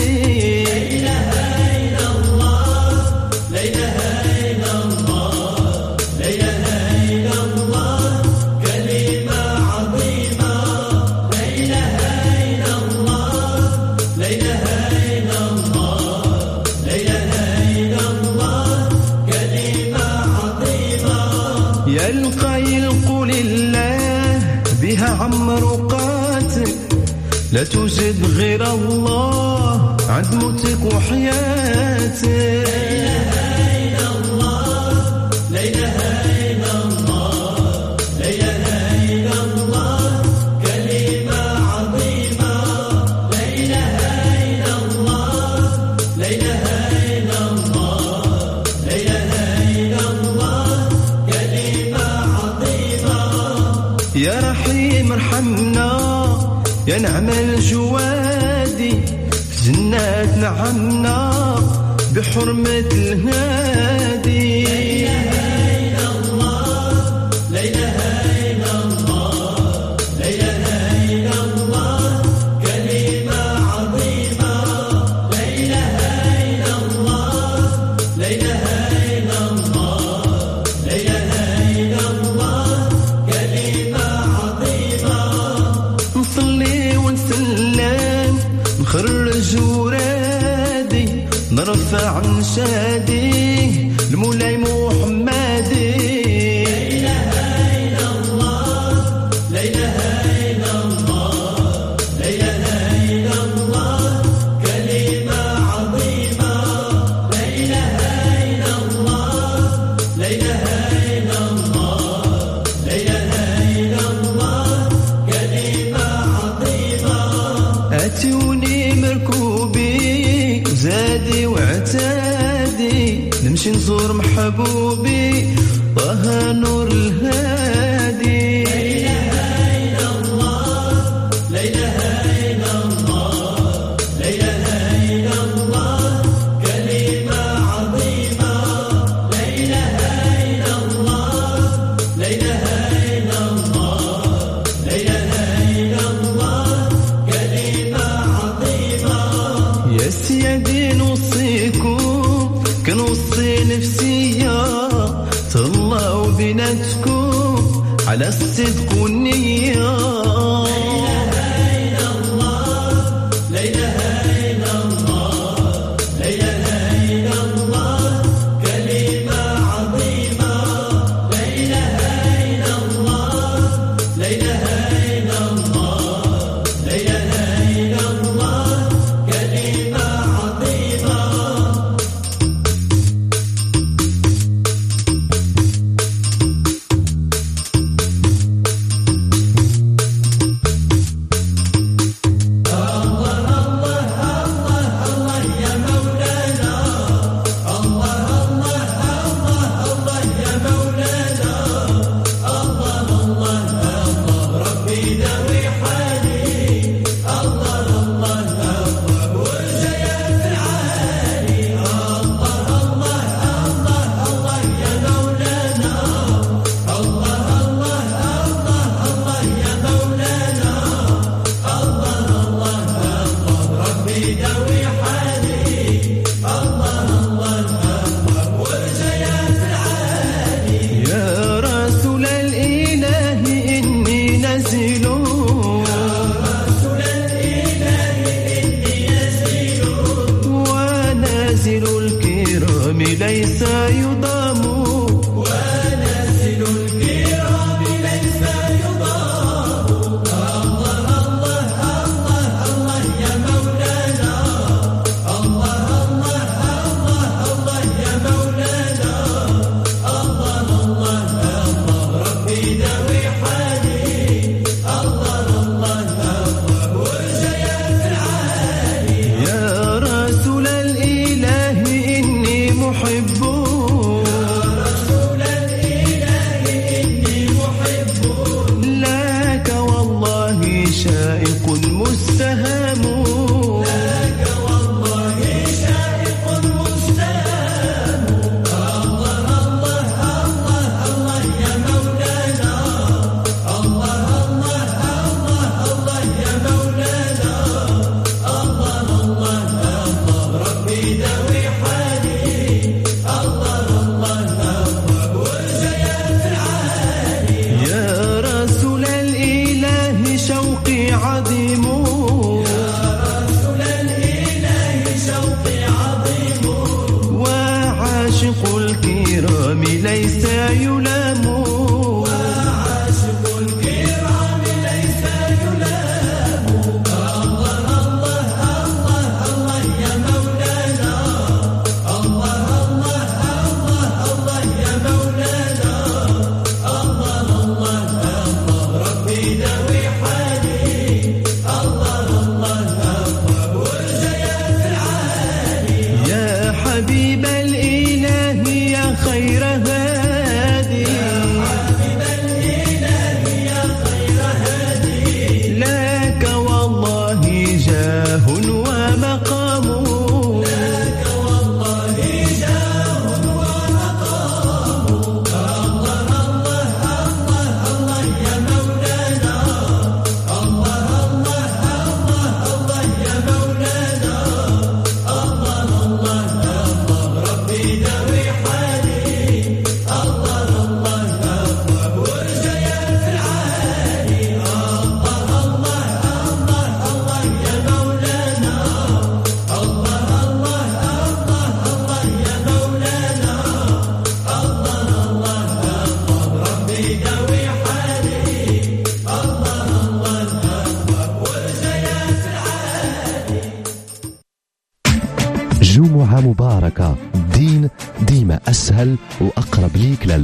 عمرو قاتل لا توجد غير الله عند موتك وحياتك. لا إله إلا الله لا إله إلا الله لا إله إلا الله كلمة عظيمة لا إله إلا الله لا إله إلا الله لا إله إلا الله كلمة عظيمة. يا رحيم ارحمنا يا نعم الجوادي في جنات نعمنا بحرمة الهادي. لا إله إلا الله لا إله إلا الله لا إله إلا الله كلمة عظيمة لا إله إلا الله لا إله إلا الله لا إله إلا الله كلمة عظيمة. نصلي ونسلم نخرج ورادي نرفع نشادي المولاي محمدي. لا إله إلا الله لا إله إلا الله لا إله إلا الله كلمة عظيمة لا إله إلا الله لا إله إلا الله لا إله إلا الله كلمة عظيمة. أتوني مركوبي زادي وعتادي نمشي نزور محبوبي طه نور الهادي. لا إله إلا الله لا إله إلا الله لا إله إلا الله كلمة عظيمة لا إله إلا الله لا إله إلا الله لا إله إلا الله كلمة عظيمة. يا سيدي نوصيكم كنوصي نفسية تهلاو بيناتكم على الصدق والنية. لا إله إلا الله لا إله إلا الله لا إله إلا الله كلمة عظيمة لا إله إلا الله لا إله إلا الله لا إله إلا الله كلمة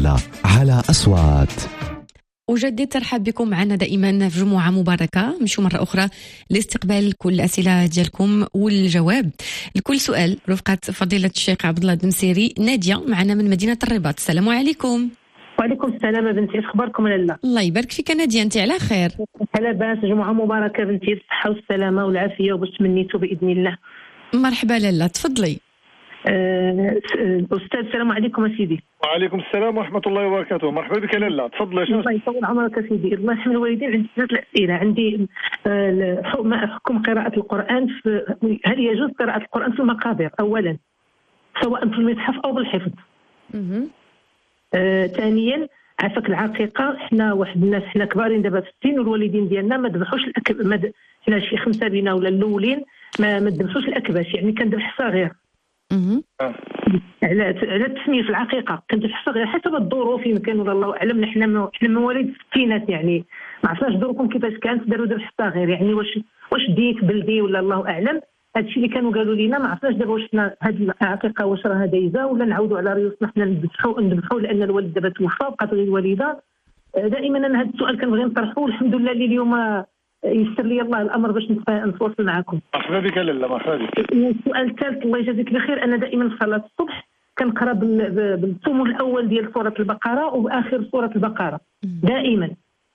الله على أصوات. أجدد ترحب بكم معنا دائما في جمعة مباركة. مشوا مرة أخرى لاستقبال كل الأسئلة ديالكم والجواب لكل سؤال رفقة فضيلة الشيخ عبد الله الدمسيري. نادية معنا من مدينة الرباط. السلام عليكم. وعليكم السلام بنتي، اش اخباركم لاله؟ الله يبارك فيك نادية، انت على خير؟ على باس، جمعة مباركة بنتي، بالصحة والسلامة والعافية وباش تمنيتوا بإذن الله. مرحبا لاله، تفضلي. أه أستاذ السلام عليكم سيدي. وعليكم السلام ورحمة الله وبركاته. مرحبا بك لاله، تفضلي. الله يطول عمرك سيدي، الله يرحم الوالدين. عندي ثلاث أسئلة. عندي أه ما حكم قراءة القرآن في، هل يجوز قراءة القرآن في المقابر أولا سواء في المصحف أو بالحفظ؟ آه، ثانيا عافاك العقيقه، حنا واحد الناس حنا كبارين دابا في السن والوالدين ديالنا ما ذبحوش الأكب، ما د... حنا شي خمسه بينا ولا الاولين ما ما ذبحوش الاكباش، يعني كنذبح الصغير. اها على على التسميه في العقيقه كنذبح الصغير حسب الظروف، يمكن ولا الله اعلم. حنا م... حنا مواليد الستينات، يعني ما عرفناش ظروفهم كيفاش كانت، داروا ذبح الصغير، يعني واش واش ديك بلدي ولا الله اعلم. هادشي اللي كانوا قالوا لينا، ما عرفناش دابا واش حنا هاد العقيقه واش راها دايزه ولا نعاودوا على ريوسنا حنا نذبحوا نذبحوا لان الوالد دابا توفى وبقات غير الوالده. دائما انا هذا السؤال كنبغي نطرحه، والحمد لله اللي اليوم يسر لي الله الامر باش نتواصل معكم. مرحبا بك لاله، مرحبا بك. السؤال الثالث الله يجازيك بخير، انا دائما في صلاه الصبح كنقرا بالثمن الاول ديال سوره البقره واخر سوره البقره دائما.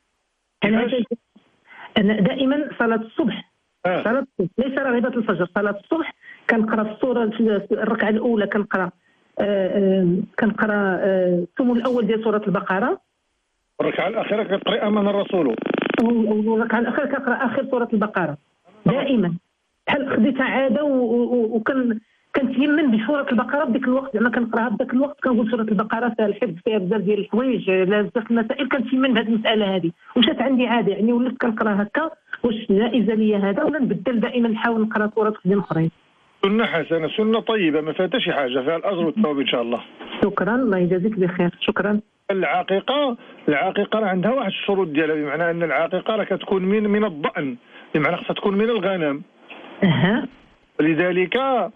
انا انا دائما صلاه الصبح آه. صلاة الصبح ليس رغبة الفجر، صلاة الصبح كنقرا السورة في الركعة الأولى كنقرا آه كنقرا الثمن آه الأول ديال سورة البقرة، الركعة الأخيرة كتقري آمن الرسول، والركعة الأخيرة كنقرا آخر سورة البقرة دائما، بحال خديتها عادة وكن كنتيمن بسورة البقرة بديك الوقت، زعما كنقراها بداك الوقت كنقول سورة البقرة فيها الحفظ، فيها بزاف ديال الحوايج، بزاف المسائل كنتيمن بهذه المسألة هذه، ومشات عندي عادة يعني وليت كنقرا هكا. واش جائزة ليا هذا ولا نبدل دائما نحاول نقرا سورة خدام أخرين؟ سنة حسنة، سنة طيبة، ما فاتها شي حاجة، فيها الأجر والثواب إن شاء الله. شكرا، الله يجازيك بخير. شكرا. العقيقة العقيقة راه عندها واحد الشروط ديالها، بمعنى أن العقيقة راه كتكون من من الضأن، بمعنى خصها تكون من الغنم. أها. لذلك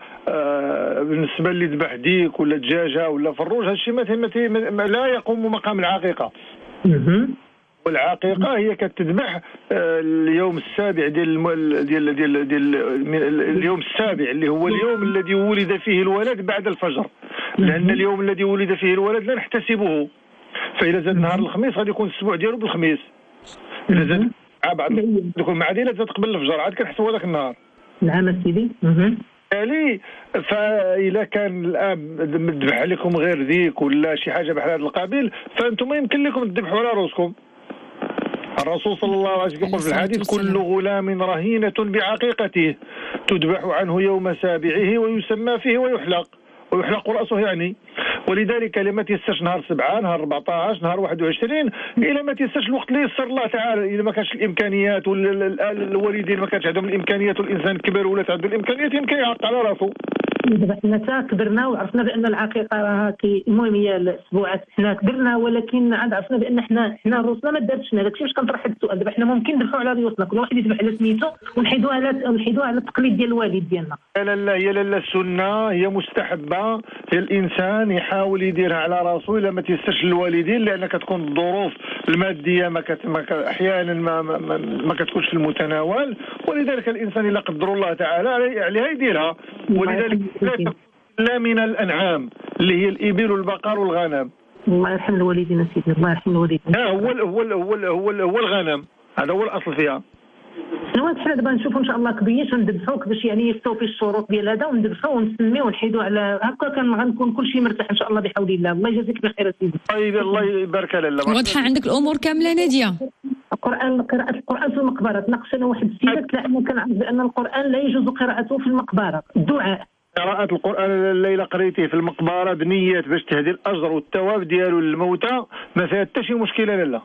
آه بالنسبة اللي ذبح ديك ولا دجاجة ولا فروج، هادشي ما لا يقوم مقام العقيقة. اها. والعقيقة هي كتذبح اليوم السابع ديال ديال ديال ديال اليوم السابع اللي هو اليوم الذي ولد فيه الولد بعد الفجر، لأن اليوم الذي ولد فيه الولد لا نحتسبه، فإذا زاد نهار الخميس غادي يكون الأسبوع ديالو بالخميس، إذا زاد بعد يكون مع ديالها زاد قبل الفجر عاد كنحسبوا هذاك النهار. نعم سيدي. بالتالي فإذا كان الآن ذبح عليكم غير ذيك ولا شي حاجة بحال هذا القبيل، فأنتم يمكن لكم تذبحوا على رؤوسكم. الرسول صلى الله عليه وسلم يقول في الحديث: كل غلام رهينة بعقيقته تذبح عنه يوم سابعه ويسمى فيه ويحلق، ويحلق رأسه يعني. ولذلك لما تيسرش نهار سبعة، نهار أربعطاش، نهار واحد وعشرين، إلى ما تيسرش الوقت اللي يسر الله تعالى، إذا ما كانش الإمكانيات ولا الوالدين ما كانش عندهم الإمكانيات والإنسان كبر ولا عنده الإمكانيات، يمكن يعق على راسه. دابا حنا كبرنا وعرفنا بان العقيقه راها كي المهم هي الاسبوعات، حنا كبرنا ولكن عاد عرفنا بان حنا حنا روسنا ما دارتش، داكشي باش كنطرح هذا السؤال. دابا حنا ممكن نذبحوا على ريوسنا، كل واحد يذبح على سميتو ونحيدوها على نحيدوها على التقليد ديال الوالد ديالنا. لا لا هي لا لا السنه هي مستحبه، هي الانسان يحاول يديرها على راسه الا ما تيسرش الوالدين، لان كتكون الظروف الماديه ما كت ما احيانا ما ما, ما, ما كتكونش في المتناول، ولذلك الانسان الا قدر الله تعالى عليها يديرها. ولذلك لا من الأنعام اللي هي الإبل والبقر والغنم. الله يرحم الوالدين سيدنا، الله يرحم الوالدين. لا هو هو هو هو هو الغنم، هذا هو الأصل فيها. نواد حنا دابا نشوفوا إن شاء الله كبيش ونذبحوك باش يعني يستوفي الشروط ديال هذا، ونذبحوه ونسميوه ونحيدوا على هكا، كان غنكون كل شيء مرتاح إن شاء الله بحول الله. الله يجازيك بخير سيدي. طيب الله يبارك لك. واضحة عندك الأمور كاملة نادية. القرآن، قراءة القرآن في المقبرة، تناقشنا واحد السيدات لأنه كنعرف بأن القرآن لا يجوز قراءته في المقبرة، الدعاء. قراءة القرآن الليلة قريتيه في المقبرة بنية باش تهدي الأجر والثواب ديالو للموتى، ما فيها حتى شي مشكلة لالا.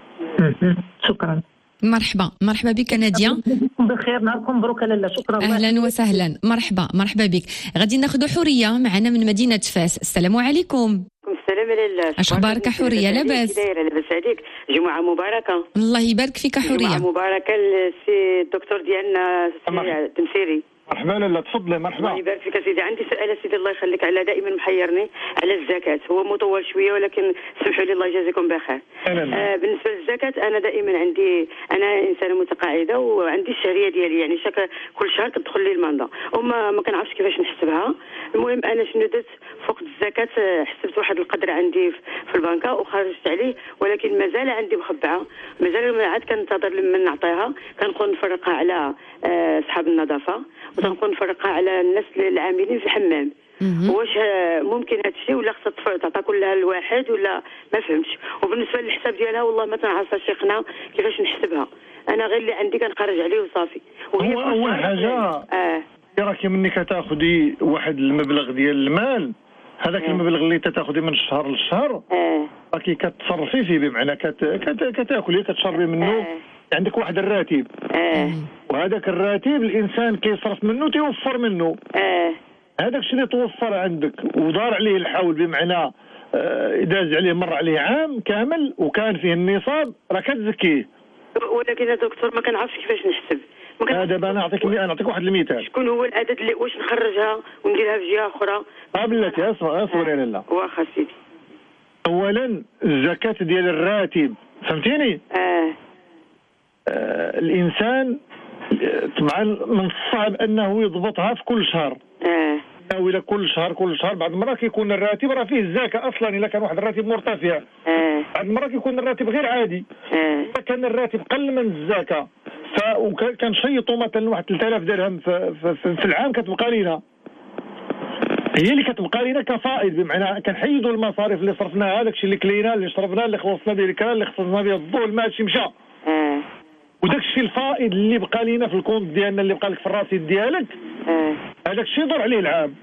شكرا. مرحبا، مرحبا بك نادية. بخير، نهاركم مبروك لالا. شكرا. أهلا وسهلا، مرحبا مرحبا بك. غادي ناخذ حورية معنا من مدينة فاس. السلام عليكم. السلام لاله. اش اخبارك حورية؟ لاباس؟ دايره لاباس عليك؟ جمعة مباركة. الله يبارك فيك حورية. جمعة مباركة للسي الدكتور ديالنا الدمسيري. مرحبا لاله، تفضلي. مرحبا. الله يبارك فيك سيدي. عندي سؤال سيدي الله يخليك على دائما محيرني على الزكاه، هو مطول شويه ولكن سمحوا لي الله يجازيكم بخير. آه بالنسبه للزكاه انا دائما عندي، انا انسانه متقاعده وعندي الشهريه ديالي، يعني شك كل شهر كتدخل لي الماندا وما ما كنعرفش كيفاش نحسبها. المهم انا شنو درت فوق الزكاه، حسبت واحد القدر عندي في البنكه وخرجت عليه، ولكن مازال عندي مخبعه، مازال عاد كننتظر لما نعطيها. كنقول نفرقها على اصحاب النظافه وتنقول نفرقها على الناس العاملين في الحمام. واش ممكن هذا الشيء ولا خصها تعطى كلها لواحد ولا ما فهمتش؟ وبالنسبه للحساب ديالها والله ما تنعرفها شيخنا كيفاش نحسبها، انا غير اللي عندي كنخرج عليه وصافي. هو اول حاجه اه راكي مني كتاخذي واحد المبلغ ديال المال، هذاك آه. المبلغ اللي تاخذي من الشهر للشهر اه راكي كتصرفي فيه، بمعنى كت... كت... كتاكلي كتشربي منه. آه. عندك واحد الراتب اه وهذاك الراتب الانسان كيصرف منه تيوفر منه. اه هذاك الشيء اللي توفر عندك ودار عليه الحول، بمعنى آه داز عليه مر عليه عام كامل وكان فيه النصاب، راه كتزكيه. ولكن يا دكتور ما كنعرفش كيفاش نحسب. هذا دابا انا نعطيك انا نعطيك واحد المثال. شكون هو العدد اللي واش نخرجها ونديرها في جهه اخرى؟ اه بلاتي اصبر اصبر يا لاله. واخا سيدي. اولا الزكاه ديال الراتب، فهمتيني؟ اه, آه الانسان طبعا من الصعب انه يضبطها في كل شهر. اه او الى كل شهر كل شهر بعض المرات كيكون الراتب راه فيه الزكاه اصلا الا كان واحد الراتب مرتفع. اه بعض المرات كيكون الراتب غير عادي. اه كان الراتب قل من الزكاه فكنشيطوا مثلا واحد ثلاثة آلاف درهم في, في, في العام كتبقى لينا، هي اللي كتبقى لينا كفائض، بمعنى كنحيدوا المصاريف اللي صرفناها، داكشي اللي كلينا اللي شربنا اللي خلصنا به الكرا اللي خلصنا به الضوء الماء هادشي مشى. اه وداك الشيء الفائض اللي بقى لينا في الكونت ديالنا اللي بقى لك في الرصيد ديالك اه هذاك الشيء يدور عليه العام.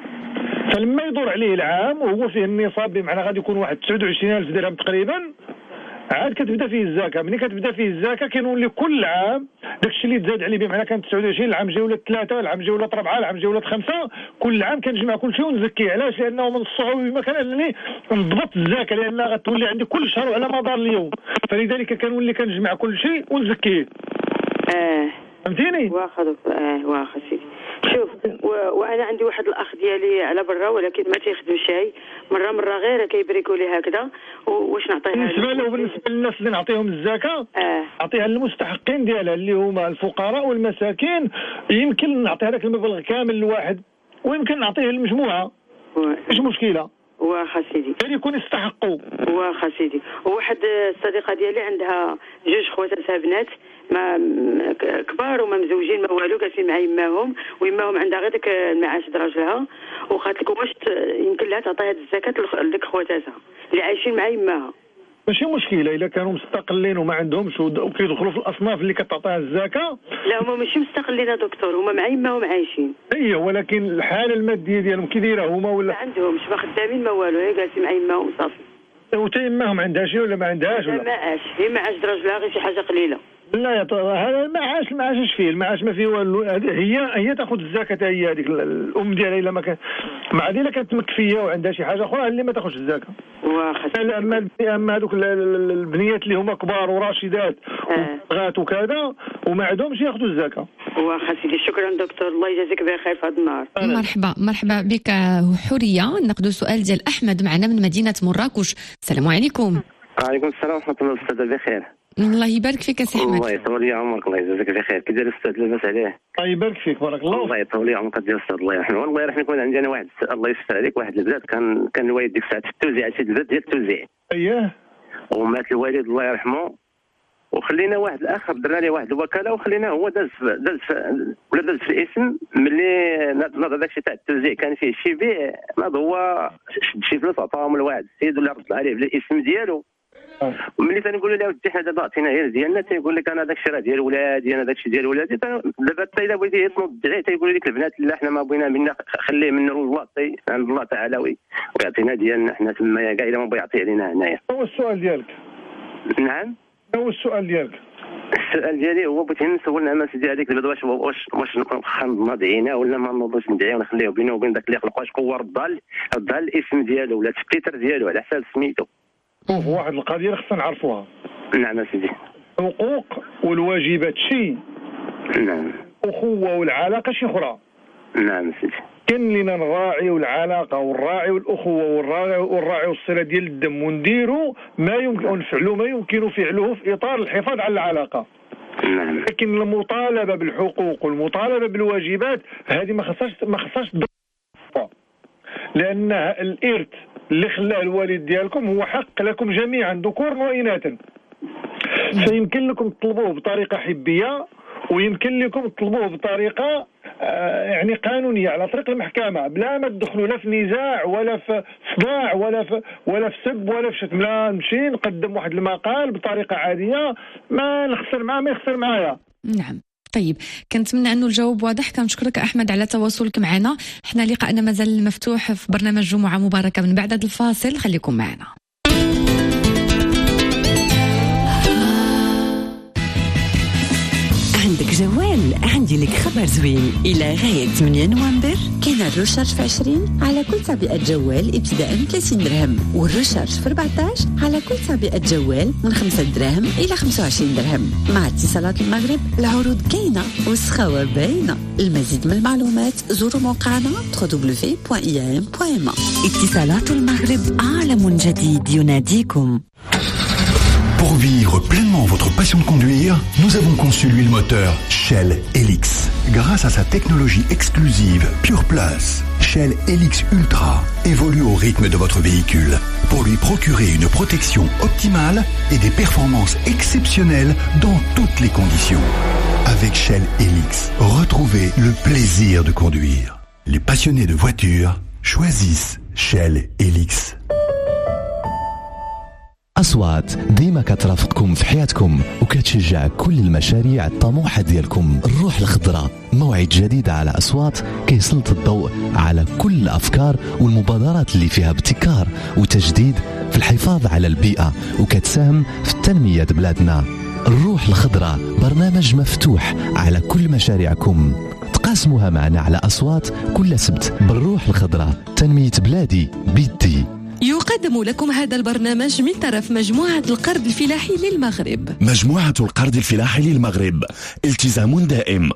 فلما يدور عليه العام وهو فيه النصاب، بمعنى غادي يكون واحد تسعة وعشرين ألف درهم تقريبا، عاد كتبدا فيه الزكاه. ملي كتبدا فيه الزكاه كينولي كل عام داكشي اللي تزاد عليه، بمعنى كانت تسعة وعشرين العام جاي ولات ثلاثه، العام جاي ولات اربعه، العام جاي ولات خمسه، كل عام كنجمع كل شيء ونزكيه. علاش؟ لانه من الصعوبه بمكان انني نضبط الزكاه، لانها غتولي عندي كل شهر على مدار اليوم، فلذلك كنولي كنجمع كل شيء ونزكيه. اه فهمتيني؟ واخا اه واخا سيدي. شوف و... وانا عندي واحد الاخ ديالي على برا ولكن ما تيخدم شيء، مره مره غير كيبريكولي هكذا. واش نعطيها بالنسبه له؟ بالنسبه للناس اللي نعطيهم الزكاه اه نعطيها للمستحقين ديالها اللي هما الفقراء والمساكين. يمكن نعطي هذاك المبلغ كامل لواحد ويمكن نعطيه للمجموعه، مش مشكله. واخا سيدي. غير يكون يستحقوا. واخا سيدي. وواحد الصديقه ديالي عندها جوج خواتاتها بنات ما كبار وما مزوجين ما والو، جالسين مع يماهم ويماهم عندها غير داك المعاش دراجلها، وقالت لكم واش يمكن لها تعطي هذه الزكاه لك خواتاتها اللي عايشين مع يماها؟ ماشي مشكله الا كانوا مستقلين وما عندهمش وكيدخلوا في الاصناف اللي كتعطيها الزكاه. لا هما ماشي مستقلين يا دكتور، هما مع يماهم عايشين. اي ولكن الحاله الماديه ديالهم كي دايره هما ولا ما عندهمش، ما خدامين ما والو، هي جالسين مع يماهم صافي. وتا يماهم عندها شي ولا ما عندهاش ولا؟ ما عاش، هي ما عاش دراجلها غير شي حاجه قليله. لا يا طه هذا المعاش المعاش اش فيه؟ المعاش ما فيه والو. هي هي تاخذ الزكاه، هي هذيك الام ديالها الا ما كان مع ذلك كانت مكفيه وعندها شي حاجه اخرى اللي ما تاخذش الزكاه. واخا. اما اما هذوك البنيات اللي هما كبار وراشدات وغات وكذا وما عندهمش ياخذوا الزكاه. واخا سيدي. شكرا دكتور، الله يجازيك بخير في هذا النهار. مرحبا مرحبا بك حوريه. ناخذ سؤال ديال احمد معنا من مدينه مراكش. السلام عليكم. وعليكم السلام ورحمه الله. استاذ بخير. الله يبارك فيك سي احمد. الله يطول لي عمرك، الله يجازيك بخير. كي داير الاستاذ لاباس عليه؟ الله يبارك فيك بارك الله. الله يطول لي عمرك ديال الاستاذ، الله يرحمه. والله يرحمك. كان عندي انا واحد الله يستر عليك، واحد البلاد كان كان الوالد ديك الساعه في التوزيع، شي البلاد ديال التوزيع. اييه. ومات الوالد الله يرحمه وخلينا واحد الاخر درنا ليه واحد الوكاله وخلينا هو داز داز ولا داز في الاسم. ملي ناض داك الشيء تاع التوزيع كان فيه شي بيع، ناض هو شد شي فلوس عطاهم لواحد السيد ولا رد عليه بالاسم ديالو. وملي تنقول له ودي حنا دابا عطينا غير ديالنا، تيقول لك انا داك الشيء راه ديال ولادي، انا داك الشيء ديال ولادي. دابا حتى الا بغيتي تنوض دعي تيقول لك البنات لا حنا ما بغينا منا، خليه من الله عند الله تعالى ويعطينا ديالنا حنا تما كاع الا ما بغى يعطي علينا هنايا. هو السؤال ديالك؟ نعم. هو السؤال ديالك؟ السؤال ديالي هو بغيت نسول نعم سيدي هذيك البلاد واش واش واش نوض دعينا ولا ما نوضوش ندعيو ونخليو بينه وبين داك اللي خلق، واش قوه ردها ردها الاسم ديالو ولا التفكير ديالو على حساب سميتو. واحد القضيه خصنا نعرفوها. نعم سيدي. الحقوق والواجبات شيء، نعم، الاخوه والعلاقه شي اخرى. نعم سيدي. كان لينا نراعي والعلاقه والراعي والاخوه والراعي والراعي والصله ديال الدم، ونديروا ما يمكن ونفعلوا ما يمكن فعله في اطار الحفاظ على العلاقه. نعم. لكن المطالبه بالحقوق والمطالبه بالواجبات هذه ما خصهاش ما خصهاش لان الارث اللي خلاه الوالد ديالكم هو حق لكم جميعا ذكورا واناثا. فيمكن لكم تطلبوه بطريقه حبيه ويمكن لكم تطلبوه بطريقه آه يعني قانونيه على طريق المحكمه، بلا ما تدخلوا لا في نزاع ولا في صداع ولا في ولا في سب ولا في شتم. لا نمشي نقدم واحد المقال بطريقه عاديه، ما نخسر معاه ما يخسر معايا. نعم. طيب كنتمنى انه الجواب واضح. كنشكرك احمد على تواصلك معنا. احنا لقاءنا مازال مفتوح في برنامج جمعه مباركه من بعد هذا الفاصل، خليكم معنا. عندك جوال، عندي لك خبر زوين. إلى غاية ثمانية نوفمبر كاين الرشارج في عشرين على كل تعبئة جوال ابتداء من ثلاثين درهم، والرشارج في أربعطاش على كل تعبئة جوال من خمسة دراهم إلى خمسة وعشرين درهم. مع اتصالات المغرب العروض كاينة والسخاوة باينة. المزيد من المعلومات زوروا موقعنا دبليو دبليو دبليو دوت إي إم دوت إم. اتصالات المغرب، عالم جديد يناديكم. Pour vivre pleinement votre passion de conduire, nous avons conçu l'huile moteur Shell Helix. Grâce à sa technologie exclusive Pure Plus, Shell Helix Ultra évolue au rythme de votre véhicule pour lui procurer une protection optimale et des performances exceptionnelles dans toutes les conditions. Avec Shell Helix, retrouvez le plaisir de conduire. Les passionnés de voitures choisissent Shell Helix. أصوات ديما كترافقكم في حياتكم وكتشجع كل المشاريع الطموحة ديالكم. الروح الخضراء، موعد جديد على أصوات كيسلط الضوء على كل الأفكار والمبادرات اللي فيها ابتكار وتجديد في الحفاظ على البيئة وكتساهم في تنمية بلادنا. الروح الخضراء برنامج مفتوح على كل مشاريعكم، تقاسموها معنا على أصوات كل سبت. بالروح الخضراء تنمية بلادي بيدي. يقدم لكم هذا البرنامج من طرف مجموعة القرض الفلاحي للمغرب. مجموعة القرض الفلاحي للمغرب، التزام دائم.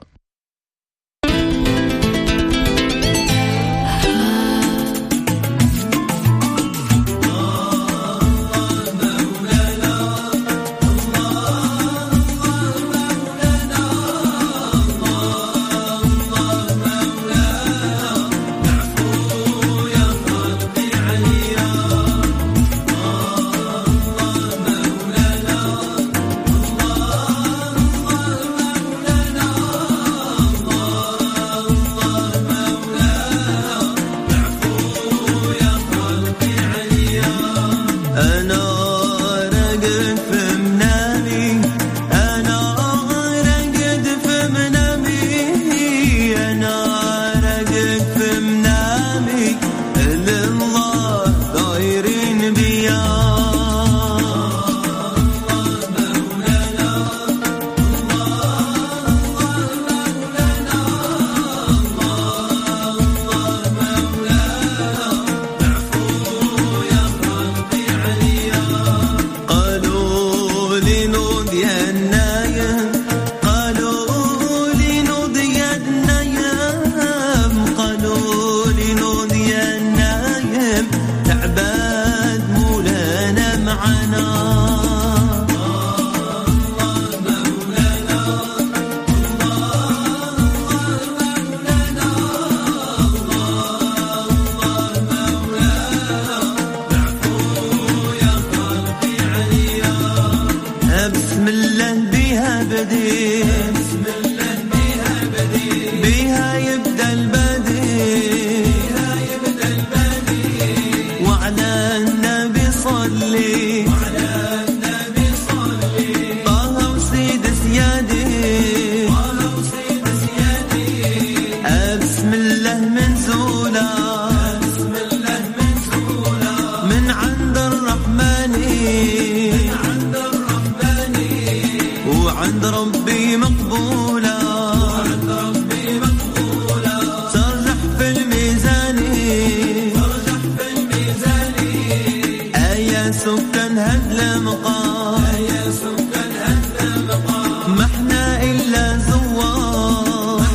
ما احنا إلا زوار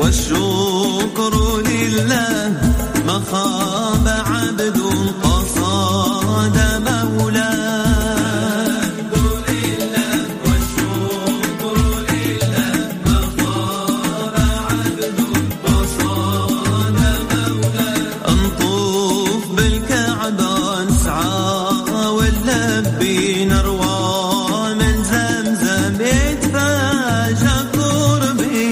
والشكر لله ما خاب عبد قصاد مولاه. الحمد لله والشكر لله ما خاب عبد قصاد مولاه. انطوف بالكعبة نسعى ونلبي نروى من زمزم يتفاجأ قربي.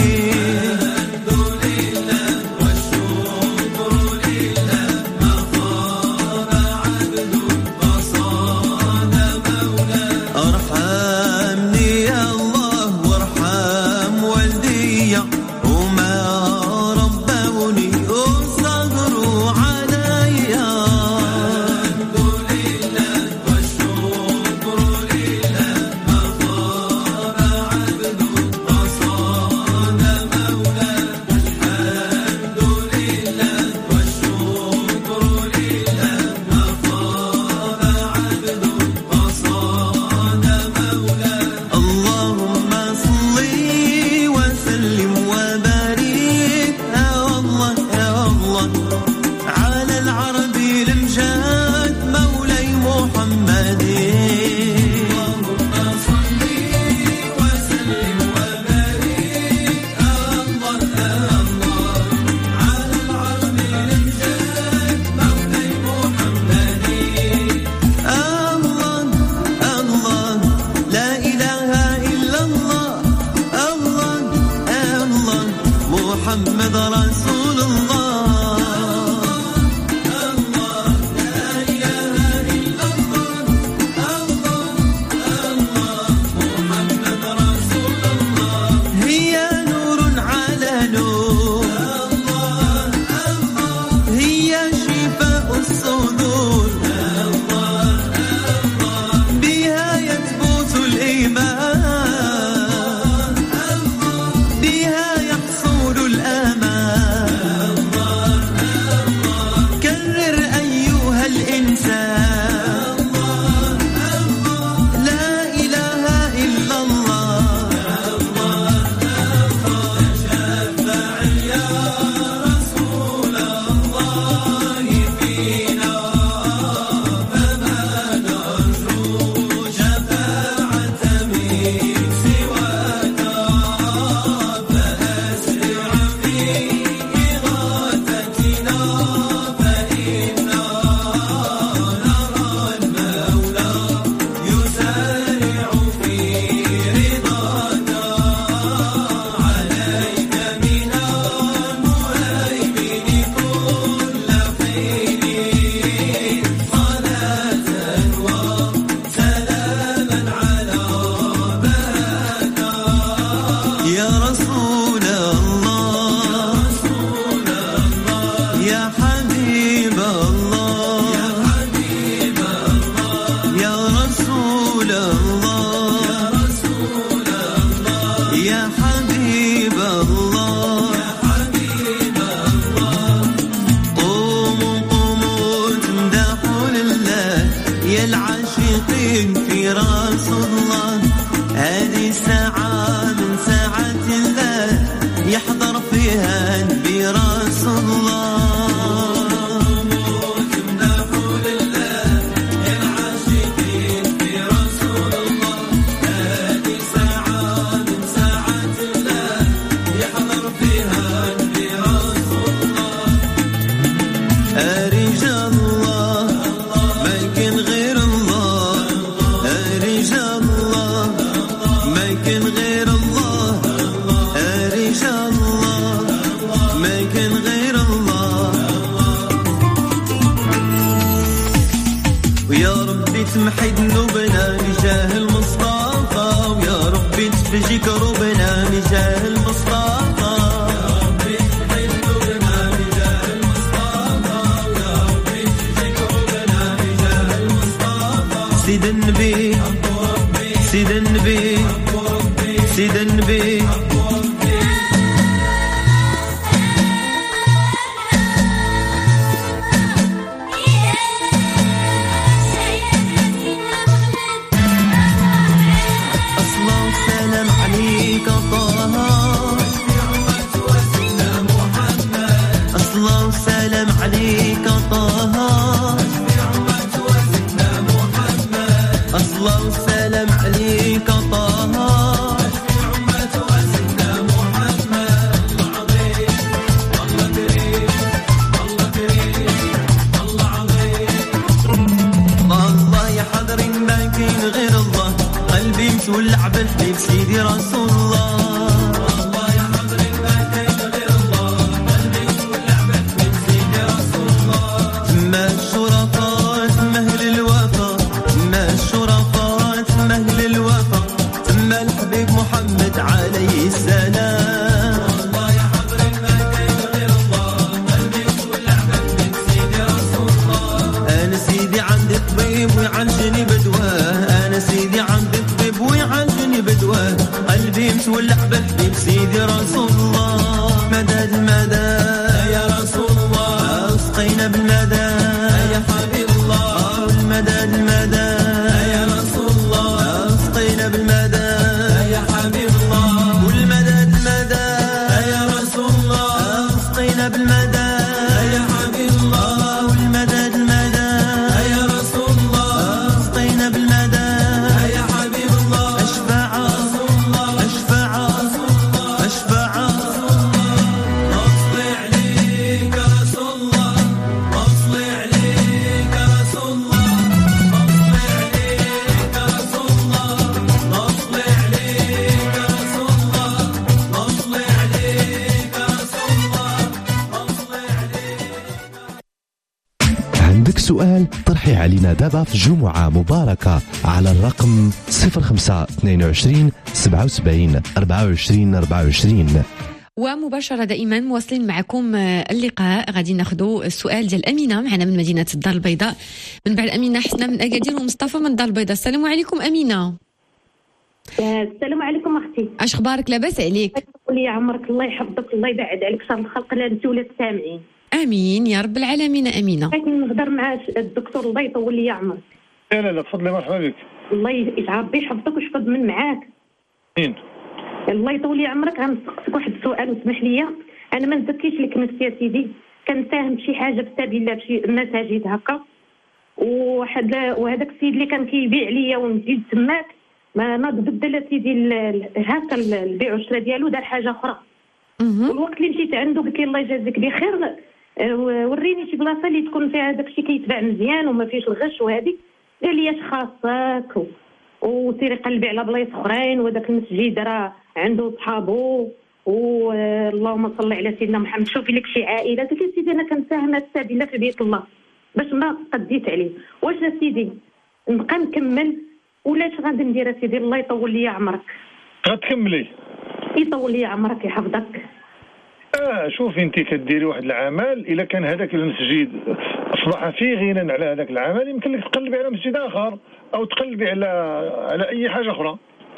محمد رسول الله. الله لا إله إلا الله. الله الله محمد رسول الله. هي نور على نور. الله الله هي شفاء الصدور. الله الله بها يثبت الإيمان. الله بها يحصل الأمان. الله الله كرر أيها الإنسان. الله الله لا إله إلا الله. الله الله شفع يا رسول الله فينا فما نرجو شفاعة من سواك فأسرع في إغاثتنا فإنا نرى المولى يسارع في رضاك. عليك من المهيمن كل حين صلاة وسلاما على بهاك. يا رسول الله يا حبيب الله يا رسول الله يا حبيب الله. قوموا قوموا تمدحوا لله يا العاشقين في رسول الله. هذه ساعة من ساعات الله يحضر فيها نبي رسول الله. تمدحوا لله يا العاشقين في رسول الله. هذه ساعة من ساعات الله يحضر فيها نبي رسول الله. رجال الله ما يمكن غير الله. رجال الله ما يمكن غير الله. رجال الله ما يمكن غير الله. ويا ربي تمحي ذنوبنا بجاه المصطفى. ويا ربي تفجي كروبنا بجاه المصطفى. يا ربي تمحي ذنوبنا بجاه المصطفى. ويا ربي تفجي كروبنا بجاه المصطفى. سيد النبي سيد النبي سيد النبي. الصلاة والسلام عليك طه. سقينا بالمدى يا حبيب الله والمدد المدى يا رسول الله سقينا بالمدى يا حبيب الله أشفع أشفع أشفع أصلي عليك يا رسول الله أصلي عليك يا رسول الله أصلي عليك يا رسول الله أصلي عليك يا رسول الله أصلي عليك يا رسول الله أصلي عليك. عندك سؤال؟ طرحي علينا دابا في جمعة مباركة على الرقم صفر خمسة اثنين وعشرين سبعة وسبعين أربعة وعشرين أربعة وعشرين. ومباشرة دائما مواصلين معكم اللقاء. غادي ناخذوا السؤال ديال أمينة معنا من مدينة الدار البيضاء، من بعد أمينة حسنة من أكادير ومصطفى من الدار البيضاء. السلام عليكم أمينة. السلام عليكم اختي، اش اخبارك؟ لاباس عليك؟ قولي يا عمرك الله يحفظك الله يبعد عليك شر الخلق لا انت ولا السامعين. امين يا رب العالمين. امينه بغيت نهضر مع الدكتور الله يطول لي عمرك. لا لا لا تفضلي مرحبا بك. الله يربي يحفظك ويحفظ من معاك. مين؟ الله يطول لي عمرك. غنسقسك واحد السؤال واسمح لي. انا ما نزكيش لك نفسي يا سيدي، كنساهم بشي حاجه في سبيل الله بشي مساجد هكا، وواحد وهذاك السيد اللي كان كيبيع ليا ونزيد تماك ما ناض بدل سيدي هكا البيع والشراء ديالو دار حاجه اخرى. والوقت اللي مشيت عنده قلت له الله يجازيك بخير وريني شي بلاصه اللي تكون فيها داك الشيء كيتباع مزيان وما فيش الغش وهذه. قال لي اش خاصك وسيري قلبي على بلايص اخرين وداك المسجد راه عنده صحابو واللهم صل على سيدنا محمد. شوفي لك شي عائله. قلت له سيدي انا كنساهم السبيله في بيت الله باش ما قديت عليه. واش يا سيدي نبقى نكمل ولا اش غادي ندير سيدي؟ الله يطول لي عمرك. غتكملي؟ يطول لي عمرك يحفظك. اه شوفي انت كديري واحد العمل، الا كان هذاك المسجد اصبح فيه غنى على هذاك العمل يمكن لك تقلبي على مسجد اخر او تقلبي على على اي حاجه اخرى.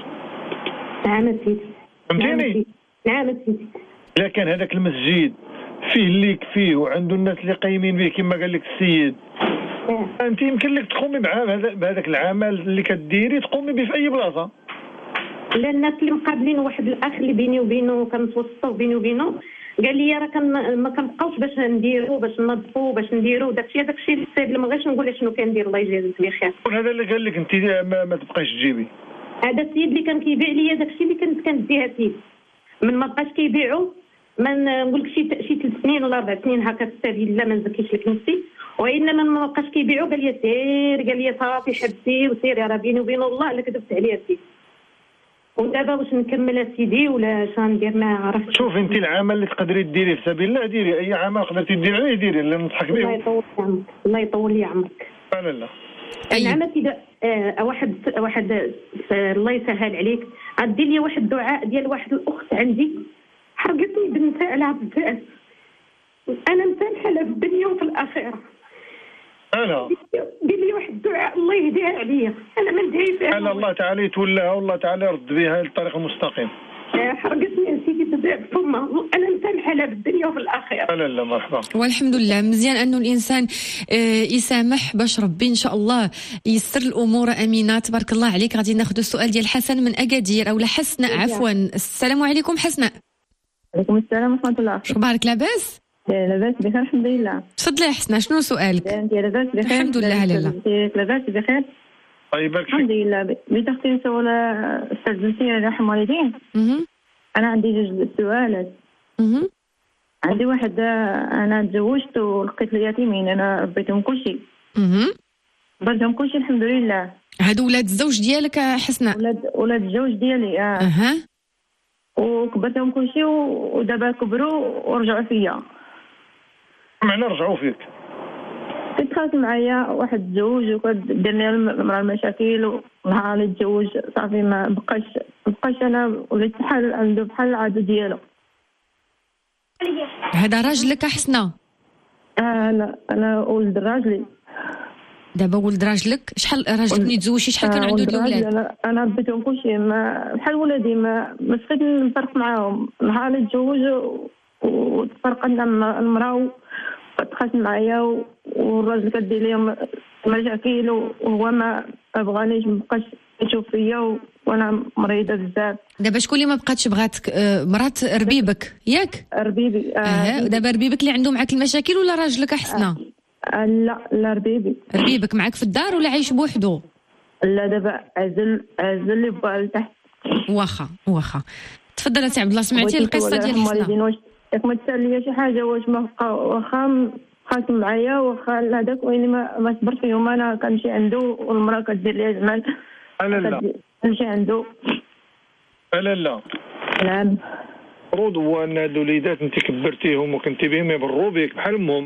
نعم سيدي. فهمتيني؟ نعم سيدي. الا كان هذاك المسجد فيه اللي يكفيه وعنده الناس اللي قايمين به كما قال لك السيد، انت يمكن لك تقومي معاه بهذاك العمل اللي كديري تقومي به في اي بلاصه. لا الناس اللي مقابلين واحد الاخ اللي بيني وبينه كنتوسطوا بيني وبينه قال لي راه كان ما كنبقاوش باش نديروا باش ننظفوا باش نديروا داكشي داكشي السيد اللي ما بغاش نقول لك شنو كندير الله يجازيك بخير. هذا اللي قال لك انت ما, ما تبقايش تجيبي. هذا السيد اللي كان كيبيع لي داكشي اللي كنت كنديها فيه من ما بقاش كيبيعوا ما نقول لك شي شي ثلاث سنين ولا اربع سنين هكا في سبيل الله ما نزكيش لك نفسي. وانما ما بقاش كيبيعوا قال لي سير قال لي صافي حبسي وسيري راه بيني وبين الله الا كذبت عليا سيدي. ودابا واش نكمل سيدي ولا اش غندير؟ ما عرفتش. شوف انت العمل اللي تقدري ديريه في سبيل الله ديري، اي عمل قدرتي ديري عليه ديري اللي نضحك به. الله يطول عمرك الله يطول لي عمرك. لا لا طيب. نعم سيدي. آه واحد واحد آه الله يسهل عليك غدير لي واحد الدعاء ديال واحد الاخت عندي حرقتني بنتها لها بزاف. انا مسامحه لها في الدنيا وفي الاخره. انا دير لي واحد الدعاء الله يهديها عليا. انا ما ندعي فيها. انا الله تعالى يتولاها والله تعالى يرد بها للطريق المستقيم. حرقتني يا سيدي بزاف ثم انا مسامحه لها في الدنيا وفي الاخره. لا لا مرحبا. والحمد لله مزيان انه الانسان يسامح باش ربي ان شاء الله ييسر الامور. امينه تبارك الله عليك. غادي ناخذ السؤال ديال حسن من اكادير او حسناء عفوا. السلام عليكم حسناء. وعليكم السلام ورحمه الله. شو اخبارك؟ لاباس؟ لاباس بخير الحمد لله. تفضلي يا حسناء شنو سؤالك؟ انت لاباس بخير؟ الحمد لله لاله. لاباس بخير؟ الله يبارك فيك. الحمد لله. بغيت اختي نسول استاذ بنتي الله يرحم والديه. انا عندي جوج سؤالات. عندي واحد انا تزوجت ولقيت اليتيمين انا ربيتهم كلشي. برتهم كلشي الحمد لله. هادو ولاد الزوج ديالك حسناء؟ ولاد ولاد الزوج ديالي اه. اها. وكبرتهم كلشي ودابا كبروا ورجعوا فيا. معنى رجعوا فيك؟ كنت خالت معايا واحد الزوج ودرنا مع المشاكل ونهار اللي تزوج صافي ما بقاش بقاش انا وليت بحال عنده بحال العاده ديالو. هذا راجلك حسناء؟ اه انا انا ولد راجلي. دابا ولد راجلك شحال راجلك ملي تزوجتي شحال كان عنده الاولاد؟ انا انا ربيتهم كلشي ما بحال ولادي ما ما بقيت نفرق معاهم. نهار اللي تزوج وتفرقنا المراه دخلت معايا والراجل كدير لي مشاكل وهو ما بغانيش مابقاش يشوف فيا وانا مريضه بزاف. دابا شكون اللي ما بقاتش بغاتك؟ آه مرات ربيبك ياك؟ ربيبي. آه, آه دابا ربيبك اللي عنده معاك المشاكل ولا راجلك احسن؟ آه لا لا ربيبي. ربيبك معاك في الدار ولا عايش بوحدو؟ لا دابا عزل عزل لي با لتحت. واخا واخا. تفضل سي عبد الله، سمعتي القصه ديال حسنه؟ واش ياك ما تسال ليا شي حاجه، واش ما بقى واخا خاتم معايا واخا هذاك وين ما ما صبرت فيهم، انا كنمشي عنده والمراه كدير ليا زعما انا لا كنمشي عنده. انا لا نعم. المفروض هو ان هاد الوليدات انت كبرتيهم وكنتي بهم يبروا بك بحال امهم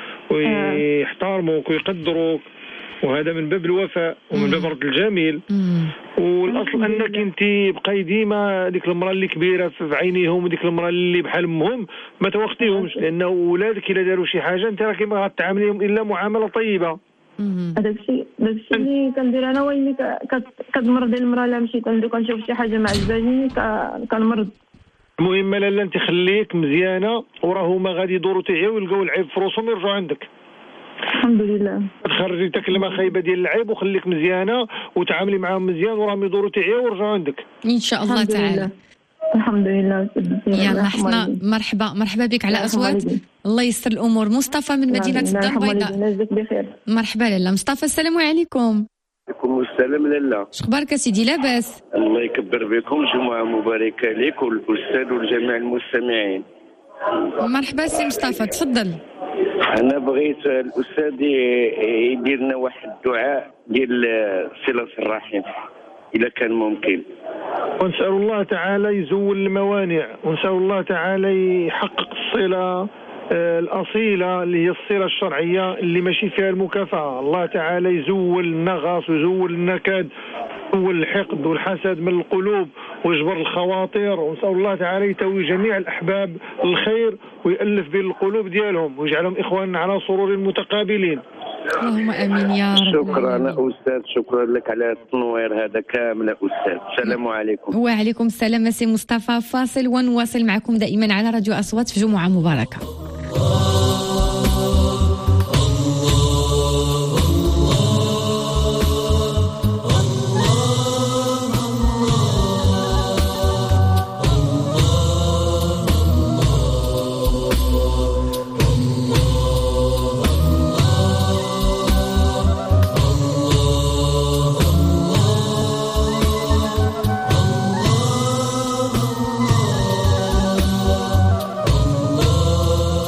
ويحترموك ويقدروك، وهذا من باب الوفاء ومن باب رد الجميل. والاصل انك انت بقاي ديما ديك المراه اللي كبيره في عينيهم وديك المراه اللي بحال امهم ما توقتيهمش، لانه ولادك الا داروا شي حاجه انت راكي ما غتعامليهم الا معامله طيبه. هذاك الشيء داك الشيء اللي كندير انا، وين كتمرض المراه لا مشيت عنده كنشوف شي حاجه معجباني كنمرض. المهم لالا انت خليك مزيانه، وراه هما غادي يدوروا تيعيو ويلقاو العيب في روسهم يرجعوا عندك. الحمد لله. تخرجي داك الكلمه خايبه ديال العيب وخليك مزيانه وتعاملي معاهم مزيان، وراهم يدوروا تيعيو ويرجعوا عندك ان شاء الله تعالى. الحمد لله. يلا حسنا، مرحبا مرحبا بك على اصوات. الله يسر الامور. مصطفى من مدينه الدار البيضاء. مرحبا لاله. مصطفى السلام عليكم. عليكم السلام لاله. شخبارك سيدي؟ لاباس؟ الله يكبر بكم، جمعه مباركه لك والاستاذ والجميع المستمعين. مرحبا سي مصطفى، تفضل. انا بغيت الاستاذ يدير لنا واحد الدعاء ديال صله الرحم اذا كان ممكن، ونسال الله تعالى يزول الموانع، ونسال الله تعالى يحقق الصله الاصيله اللي هي الصله الشرعيه اللي ماشي فيها المكافاه. الله تعالى يزول النغص ويزول النكد ويزول الحقد والحسد من القلوب ويجبر الخواطر، ونسال الله تعالى يتوي جميع الاحباب الخير ويؤلف بين القلوب ديالهم ويجعلهم اخواننا على سرور متقابلين. اللهم امين يا رب. شكرا استاذ، شكرا لك على التنوير هذا كامل استاذ. السلام عليكم. وعليكم السلام سي مصطفى. فاصل ونواصل معكم دائما على راديو اصوات في جمعه مباركه. الله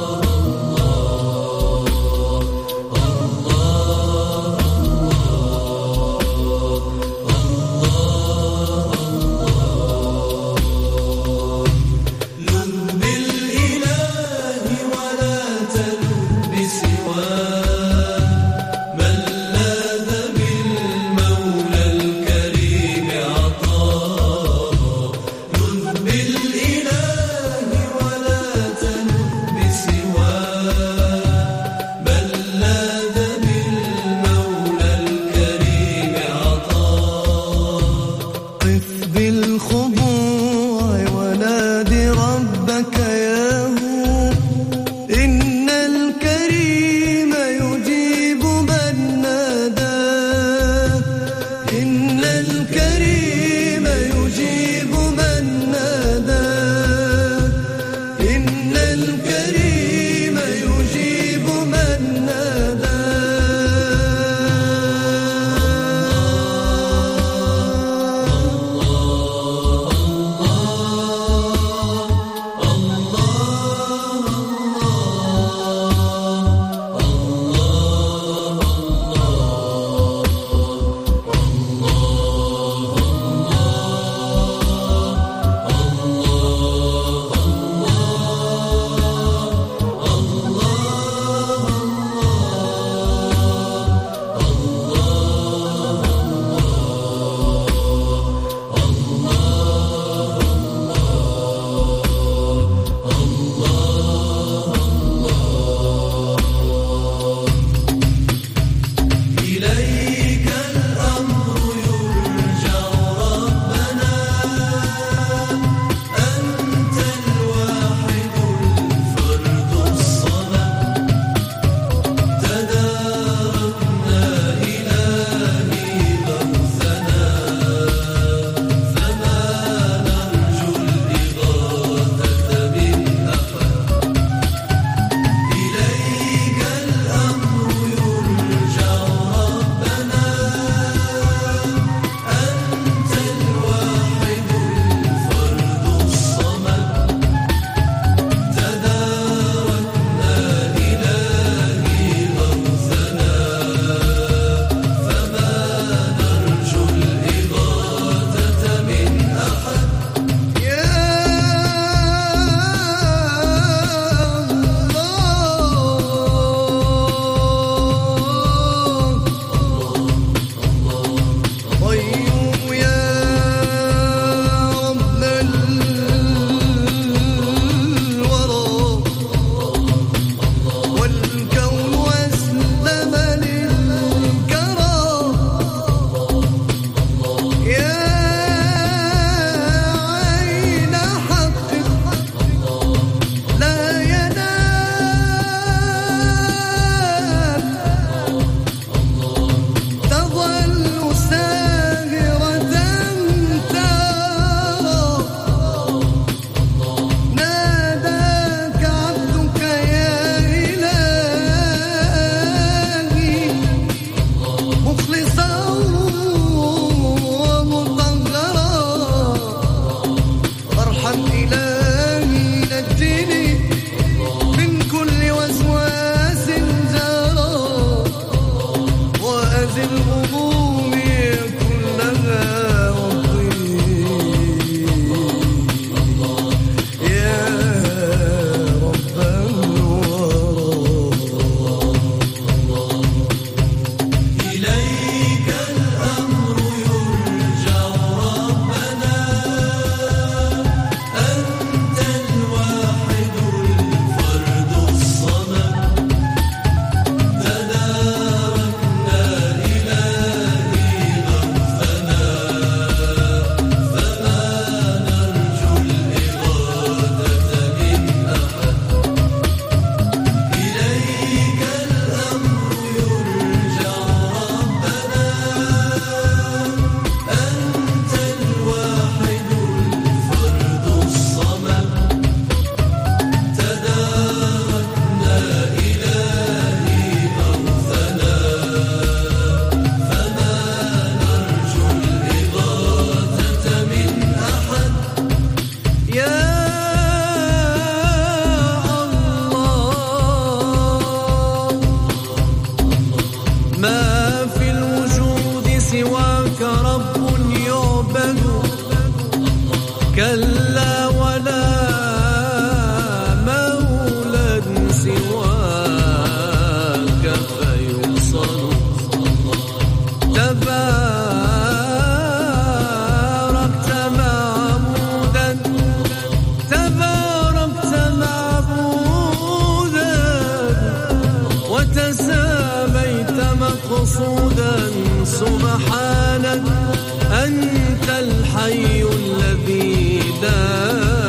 مقصودا سبحانك أنت الحي الذي لا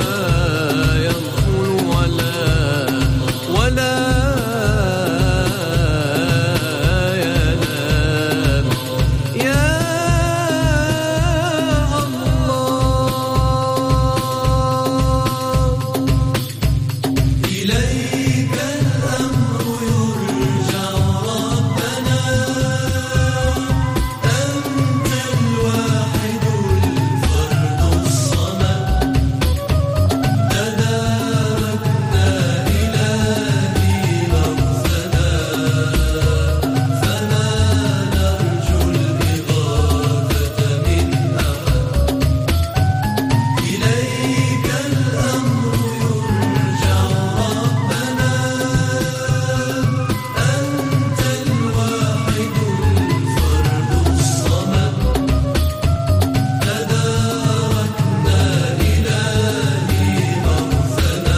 يغفل ولا ولا ينام يا الله إليك الأمر يرجع ربنا أنت الواحد الفرد الصمد تداركنا إلهي مغفنا فما نرجو الإغاثة من أحد إليك الأمر يرجع ربنا أنت الواحد الفرد الصمد تداركنا إلهي مغفنا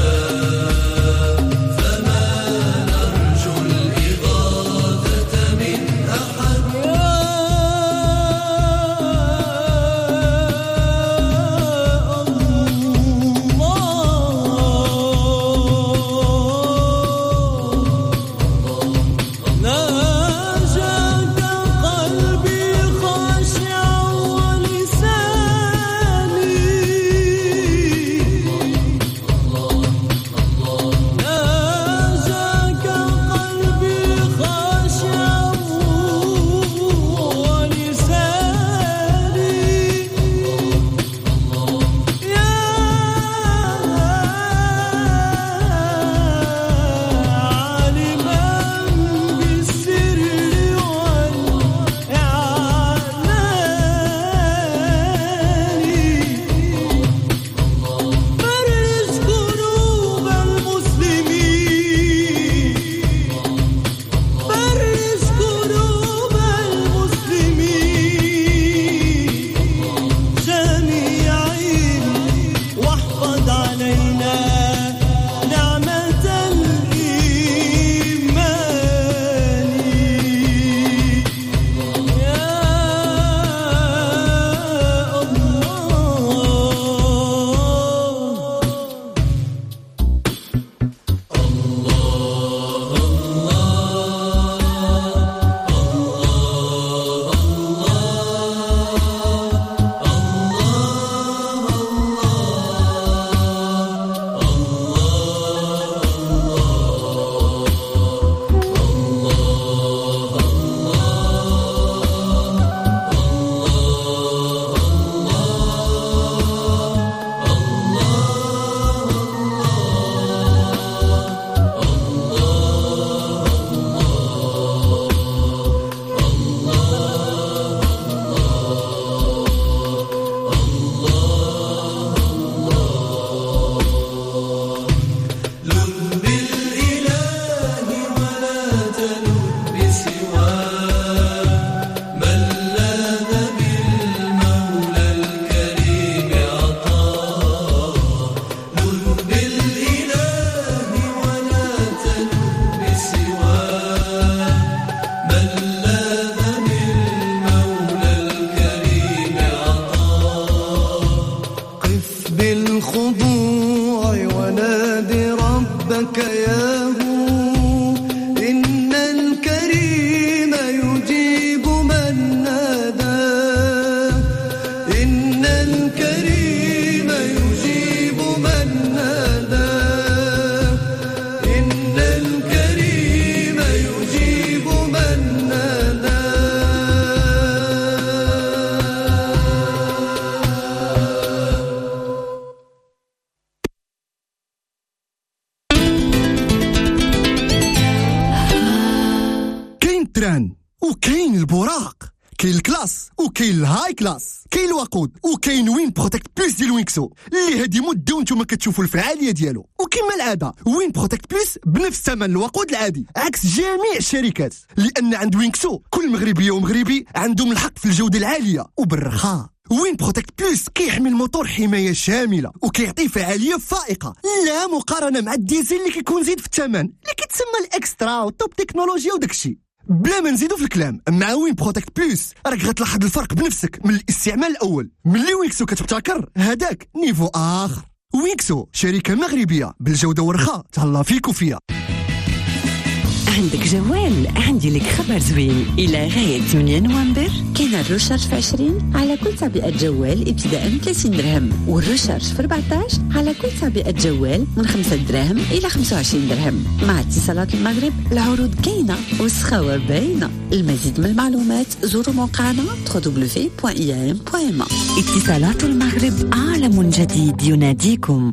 فما نرجو الإغاثة من أحد ناجاك قلبي خاشعا ولساني ناجاك قلبي خاشعا ولساني يا عالما بالسر والإعلان فرج قلوب المسلمين فرج قلوب المسلمين جميعين واحفظ علينا نعمة الإيمان يا لذ بالإله ولا تلذ بسواه من لاذ بالمولى الكريم عطاه لذ بالإله ولا تلذ بسواه من لاذ بالمولى الكريم عطاه قف بالخضوع ونادي ربك يا هو إن الكريم يجيب من ناداه إن الكريم يجيب من ناداه إن الكريم يجيب من كاين تران وكاين البراق كاين الكلاس وكاين الهاي كلاس كاين الوقود وكاين وين بروتكت بلس ديال وينكسو اللي هادي مده وانتم كتشوفوا الفعاليه ديالو. وكما العاده وين بروتكت بلس بنفس ثمن الوقود العادي عكس جميع الشركات، لان عند وينكسو كل مغربيه ومغربي عندهم الحق في الجوده العاليه وبالرخاء. وين بروتكت بلس كيحمي الموتور حمايه شامله وكيعطي فعاليه فائقه لا مقارنه مع الديزل اللي كيكون زيد في الثمن اللي كيتسمى الاكسترا والتوب تكنولوجيا وداكشي. بلا ما نزيدو في الكلام، مع وين بروتكت بلوس راك غتلاحظ الفرق بنفسك من الاستعمال الاول. ملي وينكسو كتبتكر هذاك نيفو اخر. وينكسو شركه مغربيه بالجوده والرخاء، تهلا فيك وفيا. عندك جوال؟ عندي لك خبر زوين. إلى غاية ثمانية نوفمبر كاين الرشارج في عشرين على كل تعبئة جوال ابتداء من ثلاثين درهم، والرشارج في أربعطاش على كل تعبئة جوال من خمسة دراهم إلى خمسة وعشرين درهم. مع اتصالات المغرب العروض كاينة والسخاوة باينة. المزيد من المعلومات زوروا موقعنا دبليو دبليو دبليو دوت إي إم دوت إم. اتصالات المغرب، عالم جديد يناديكم.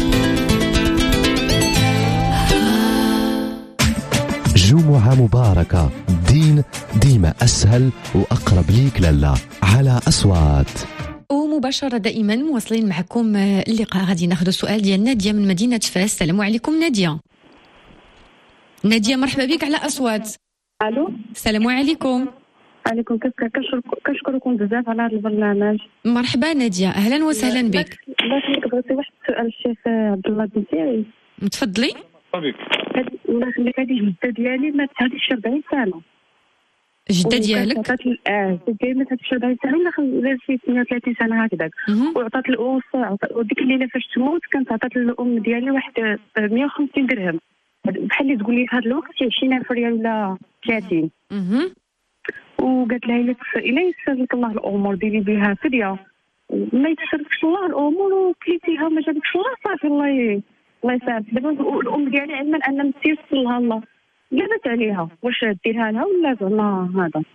جمعة مباركة، دين ديما أسهل وأقرب ليك لله على أصوات. ومباشرة دائما مواصلين معكم اللقاء. غادي ناخذ السؤال ديال نادية من مدينة فاس. السلام عليكم نادية. نادية مرحبا بك على أصوات. الو السلام عليكم. عليكم كيفك؟ كنشكركم بزاف على هذا البرنامج. مرحبا نادية، أهلا وسهلا بك. بغيت بغيتي واحد السؤال الشيخ عبد الله بن سيري. تفضلي. الله يخليك، هذه جدة ديالي ماتت هذه شي أربعين سنة. جدة ديالك؟ اه جدة ديالي ماتت شي أربعين سنة ولا شي ثمانية وثلاثين سنة هكذاك. وعطات الأم، وديك الليلة فاش تموت كانت عطات الأم ديالي واحد مية وخمسين درهم، بحال اللي تقول لي في هذا الوقت شي عشرين ألف ريال ولا ثلاثين. وقالت لها إلا إلا يسر لك الله الأمور ديري بها فدية، ما يتسرلكش الله الأمور وكليتيها وما جابكش الله صافي الله ي... الله يسامح. دابا الام ديالي علما ان ما تيسر لها الله لاباس عليها واش ديرها لها ولا زعما هذا.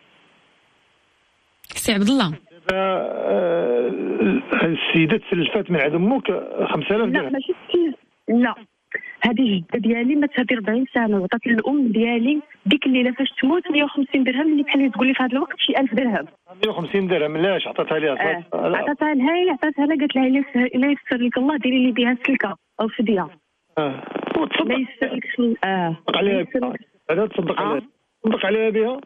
سي عبد الله دابا السيده تسلفات من عند امك خمسة آلاف درهم. لا ماشي لا، هذه جده ديالي مات هذه أربعين سنه وعطات الام ديالي ديك الليله فاش تموت مية وخمسين درهم، اللي بحال تقول لي في هذا الوقت شي ألف درهم. مية وخمسين درهم علاش عطاتها ليها؟ آه. عطاتها لها هي عطاتها لها قالت لها الا يسر لك الله ديري لي بها سلكه او فديه. اه لا يسر لك اه تصدق عليها هذا تصدق عليها تصدق عليها بها.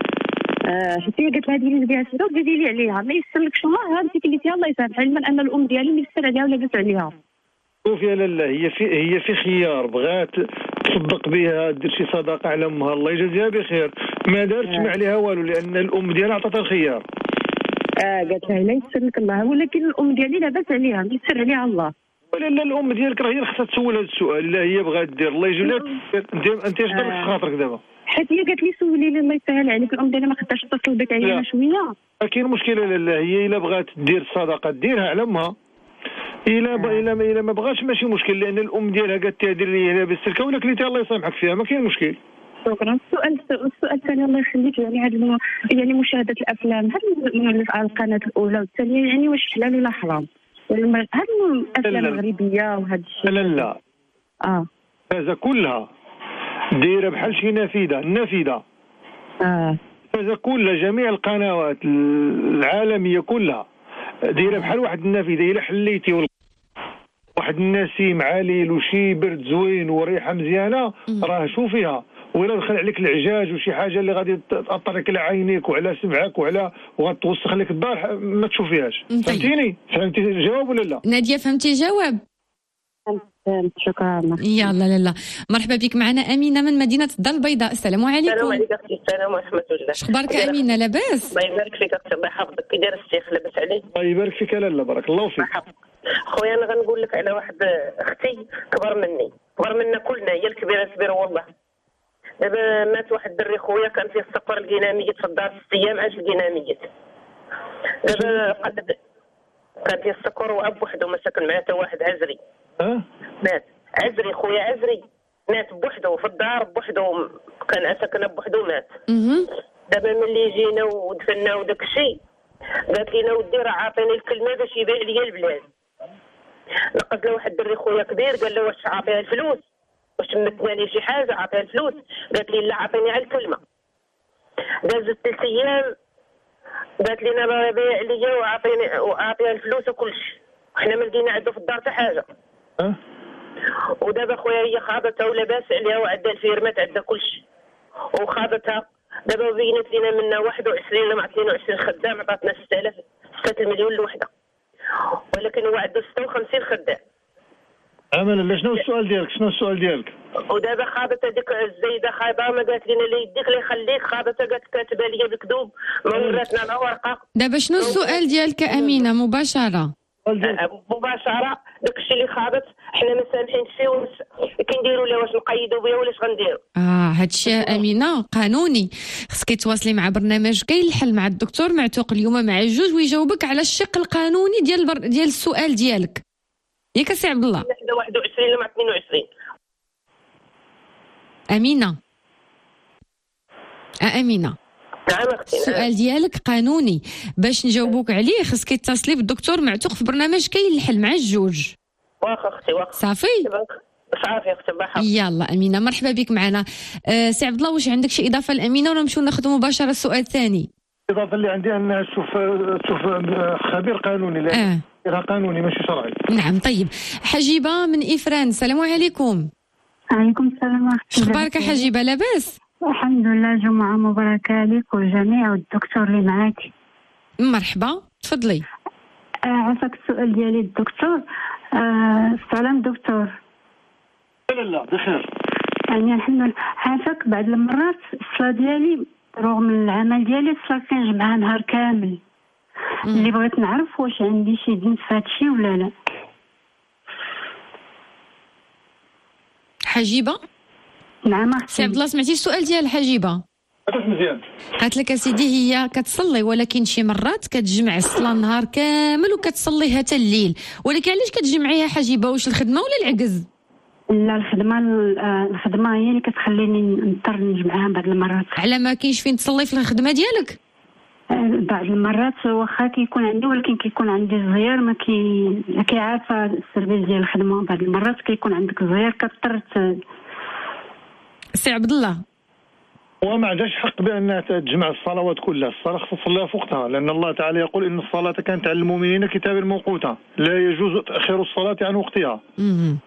اه حتى هي قالت لها ديري لي بها سلكه وديري لي عليها ما يسر لكش الله هذيك اللي فيها الله يسامح، علما ان الام ديالي ميسر عليها ولا لاباس عليها. شوفي يا لاله، هي في هي في خيار بغات تصدق بها دير شي صدقه على امها الله يجازيها بخير، ما دارتش ما عليها والو لان الام ديالها عطاتها الخيار. اه قالت لها لا يسر لك الله، ولكن الام ديالي لاباس عليها يسر عليها الله. ولا لا الام ديالك راه هي اللي خصها تسول هذا السؤال. لا هي بغات دير الله يجي لك انت انت اش دارك في خاطرك دابا؟ حيت هي قالت لي سولي لي الله يسهل عليك، الام ديالي ما خداش تتصل بك عليها شويه. كاين مشكله لا هي الا بغات دير الصدقه ديرها على امها، الا آه. الا ما الا ما بغاش ماشي مشكل، لان الام ديالها قالت لها دير لي هنا بالسلكه ولا كليتي الله يسامحك فيها ما كاين مشكل. شكرا. السؤال السؤال الثاني الله يخليك، يعني هذا يعني مشاهده الافلام هل من على القناه الاولى والثانيه يعني واش حلال ولا حرام؟ هل الافلام المغربيه وهذا الشيء؟ لا لا اه هذا كلها دايره بحال شي نافذه النافذه اه هذا كلها جميع القنوات العالميه كلها دايره بحال واحد النافذه. الا حليتي واحد النسيم عالي وشي برد زوين وريحه مزيانه راه شوفيها، وإلا دخل عليك العجاج وشي حاجه اللي غادي تاثر لك على عينيك وعلى سمعك وعلى وغتوسخ لك الدار ما تشوفيهاش. فهمتيني؟ فهمتي الجواب ولا لا؟ ناديه فهمتي الجواب؟ شكرا. يلا لا لا مرحبا بك. معنا امينه من مدينه الدار البيضاء. السلام عليكم. السلام عليكم اختي. السلام ورحمه الله. اخبارك امينه؟ لاباس؟ الله يبارك فيك اختي. الله يحفظك. كي داير الشيخ؟ لاباس عليك؟ الله يبارك فيك لاله بارك الله فيك. خويا انا غنقول لك على واحد اختي كبر مني كبر منا كلنا، هي الكبيره كبيره والله. دابا مات واحد الدري خويا كان فيه السكر لقيناه ميت في الدار ست ايام عاش لقيناه ميت. دابا قد كان فيه السكر واب وحده ما ساكن معاه حتى واحد عزري. اه مات عزري خويا عزري مات بوحده في الدار بوحده، كان ساكن بوحده ومات. دابا ملي جينا ودفنا وداك الشيء قالت لينا ودي راه عاطيني الكلمه باش يبيع لي البلاد. لقيت له واحد الدري خويا كبير قال له واش عاطيها الفلوس؟ واش تمثلنا لي شي حاجه؟ عاطيها الفلوس؟ قالت لي لا عاطيني على الكلمه. دازت ثلاث ايام قالت لنا راه بايع ليا وعاطيني وعاطيها الفلوس وكلشي، وحنا ما لقينا عنده في الدار حتى حاجه. أه؟ ودابا خويا هي خاضتها ولاباس عليها وعندها الفيرمات عندها كلشي وخاضتها. دابا بينت لنا منا واحد وعشرين ولا اثنين وعشرين خدام، عطاتنا ستة آلاف ستة المليون الوحده، ولكن هو عنده ستة وخمسين خدام. امل لا شنو السؤال ديالك شنو السؤال ديالك ودابا خاضت هذيك الزايده خايبه ما قالت لنا لا يديك لا يخليك خاضتها قالت كاتبه لي بالكذوب ما وراتنا لا ورقه. دابا شنو السؤال ديالك امينه مباشره؟ مباشره داكشي اللي خاضت حنا ما سامحين فيه واش كنديروا لها واش نقيدوا بها ولا اش غنديروا. اه هادشي امينه قانوني خصك تواصلي مع برنامج كاين الحل مع الدكتور معتوق اليوم مع جوج ويجاوبك على الشق القانوني ديال البر... ديال السؤال ديالك ياك سي عبد الله. واحد وعشرين مع اثنين وعشرين امينه اه امينه نعم اختي. السؤال ديالك قانوني باش نجاوبوك عليه خصك تتصلي بالدكتور معتوق في برنامج كاين الحل مع الجوج. واخا اختي واخا صافي صافي اختي بحال. يلا امينه مرحبا بك معنا. أه سي عبد الله واش عندك شي اضافه لامينه ولا نمشيو ناخذ مباشره السؤال الثاني؟ الاضافه اللي عندي انها تشوف تشوف خبير قانوني لان آه. قانوني ماشي شرعي. نعم طيب حجيبه من افران السلام عليكم. وعليكم السلام ورحمه الله. اخبارك حجيبه لاباس؟ الحمد لله جمعه مباركه لك والجميع والدكتور اللي معاكي. مرحبا تفضلي. آه عفاك السؤال ديالي الدكتور. آه السلام دكتور. لا لا بخير. يعني الحمد لله عافاك بعض المرات الصلاه ديالي رغم العمل ديالي الصلاه كنجمعها نهار كامل. مم. اللي بغيت نعرف واش عندي شي دين في هادشي ولا لا. حجيبه نعم سي عبد الله سمعتي السؤال ديال حجيبه؟ مزيان. قالت لك اسيدي هي كتصلي ولكن شي مرات كتجمع الصلاه النهار كامل وكتصليها حتى الليل ولكن علاش كتجمعيها حجيبه؟ واش الخدمه ولا العجز؟ لا الخدمه الخدمه هي اللي كتخليني نضطر نجمعها بعض المرات. على ما كاينش فين تصلي في الخدمه ديالك؟ بعض المرات واخا كيكون عندي ولكن كيكون عندي الزيار ما كي كيعافى السيرفيس ديال الخدمه. بعض المرات كيكون عندك الزيار كتضطر سي عبد الله. وما عندهاش حق بانها تجمع الصلوات كلها. الصلاه خصها تصليها في وقتها لان الله تعالى يقول ان الصلاه كانت على المؤمنين كتابا موقوتا لا يجوز تاخير الصلاه عن وقتها. امم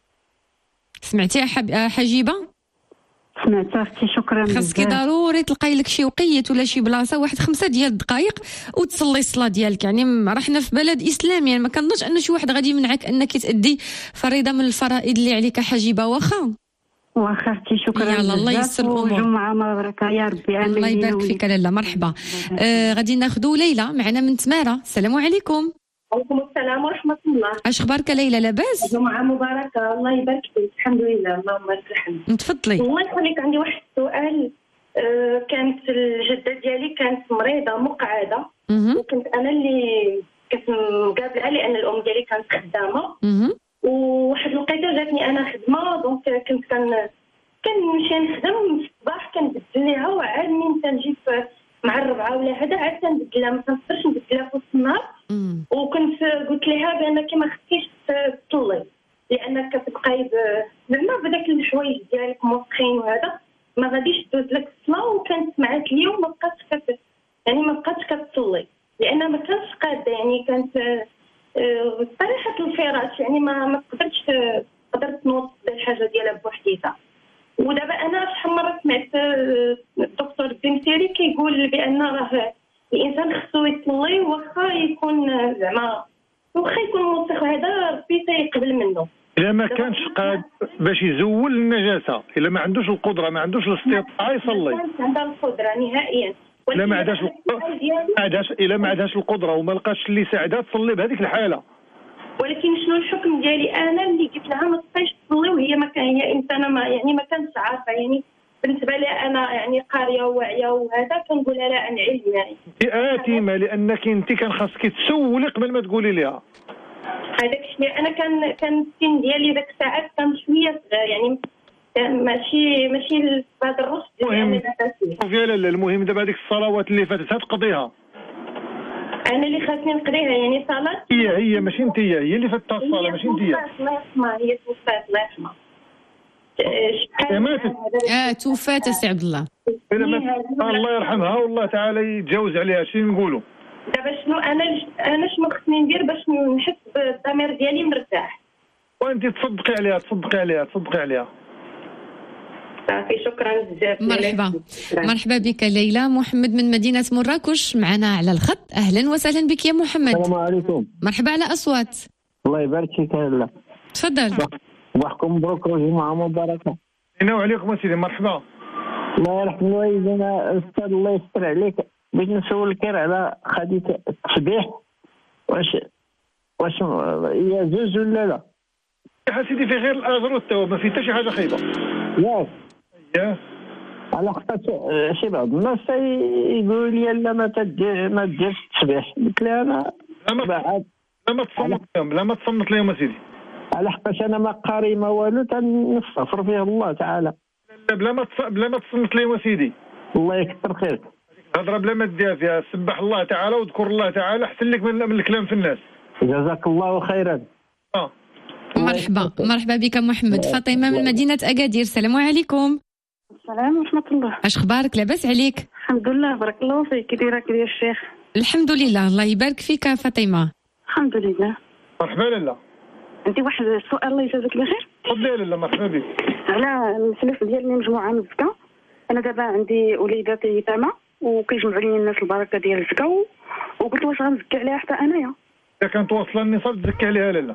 سمعتي حب... حجيبه؟ سمعت اختي شكرا. خاصك ضروري تلقاي لك شي وقيت ولا شي بلاصه واحد خمسة ديال الدقائق وتصلي الصلاه ديالك. يعني راه حنا في بلد اسلامي يعني ما كنظنش ان شي واحد غادي يمنعك انك تادي فريضه من الفرائض اللي عليك حجيبه. واخا واخا اختي شكرا. يلا الله ييسر الامور. جمعه مباركه يا ربي. امين. الله يبارك فيك لاله. مرحبا. آه غادي ناخذوا ليلى معنا من تماره. السلام عليكم. وعليكم السلام ورحمه الله. اش اخبارك ليلى لاباس؟ جمعه مباركه الله يبارك فيك. الحمد لله اللهم لك الحمد. تفضلي. الله يخليك عندي واحد السؤال. آه كانت الجده ديالي كانت مريضه مقعده وكنت انا اللي كنت مقابله لان الام ديالي كانت خدامه وواحد الوقيته جاتني انا خدمه دونك كنت كان كنمشي نخدم في الصباح كنبدل ليها وعاد من تنجي مع الربعه ولا هذا عاد كنبدلها ما كنقدرش نبدلها في وسط النهار. وكنت قلت لها بانك ما خصكيش تصلي لانك كتبقاي زعما بداك الحوايج ديالك موسخين وهذا ما غاديش تدوز لك الصلاه. وكانت سمعت لي وما بقاتش كت يعني ما بقاتش كتصلي لان ما كانش قاده يعني كانت طريحه الفراش يعني ما ما تقدرش تقدر تنوض الحاجه ديالها بوحديتها. ودابا انا شحال مره سمعت الدكتور الدمسيري كيقول بان راه الانسان خصو يصلي واخا يكون زعما واخا يكون موسخ هذا ربي تيقبل منه. الا ما كانش قاد باش يزول النجاسه الا ما عندوش القدره ما عندوش الاستطاعه يصلي. ما كانش عندها القدره نهائيا. الا ما عندهاش القدره الا ما عندهاش القدره وما لقاش اللي يساعدها تصلي بهذيك الحاله. ولكن شنو الحكم ديالي انا اللي قلت لها ما تبقايش تصلي وهي ما كان هي انسانه ما يعني ما كانتش عارفه يعني بالنسبه لي انا يعني قاريه وواعيه وهذا كنقول لها لا عن علم يعني. آثمة لانك انت كان خاصك تسولي قبل ما تقولي لها. هذاك الشيء انا كان كان السن ديالي ذاك الساعات كان شويه صغير يعني ماشي ماشي بهذا الرشد المهم يا لاله المهم دابا هذيك الصلوات اللي فاتت تقضيها. انا اللي خاصني نقضيها يعني صلاه هي هي ماشي انت هي هي اللي فاتت الصلاه ماشي انت. الله يرحمها هي توفات الله يرحمها. ماتت. اه توفات سي عبد الله. الله يرحمها والله تعالى يتجاوز عليها. شنو نقولوا دابا شنو انا انا شنو خصني ندير باش نحس بالضمير ديالي مرتاح؟ وانت تصدقي عليها تصدقي عليها تصدقي عليها. صافي شكرا بزاف. مرحبا مرحبا بك ليلى. محمد من مدينه مراكش معنا على الخط. اهلا وسهلا بك يا محمد. السلام عليكم. مرحبا على اصوات. الله يبارك فيك لاله. تفضل. صباحكم مبروك وجمعة مباركة. علينا وعليكم سيدي، مرحبا. الله يرحم الوالدين. أستاذ الله يستر عليك، بغيت نسولك على خديت التسبيح، واش واش يجوز ولا لا؟ يا سيدي في غير الأجر والثواب، ما فيه حتى شي حاجة خايبة. ياك ياه على خاطر شي بعض الناس يقولوا لي لا ما تدير ما ديرش التسبيح، قلت له أنا لا ما لا ما تصنت لهم، لا ما تصنت لهم سيدي. على حقاش أنا ما قاري ما والو تنستغفر فيه الله تعالى. لا بلا ما تص... بلا ما تصنت لهم سيدي. الله يكثر خيرك. هضره بلا ما دير فيها، سبح الله تعالى وذكر الله تعالى احسن لك من, من الكلام في الناس. جزاك الله خيرا. اه مرحبا مرحبا بك محمد. فاطمه من مدينه اكادير، السلام عليكم. السلام ورحمه الله. اش اخبارك؟ لاباس عليك؟ الحمد لله بارك الله فيك. كي دايره يا الشيخ؟ الحمد لله الله يبارك فيك فاطمه. الحمد لله. مرحبا لاله. عندي واحد السؤال الله يجازيك بخير. تفضلي لاله. مرحبا بك. على الفلوس ديالي مجموعه من الزكاه. انا دابا عندي وليدات يتامى وكيجمعوا لي الناس البركه ديال الزكاه، وقلت واش غنزكي عليها حتى انايا. اذا كانت واصله النصاب تزكي عليها لاله.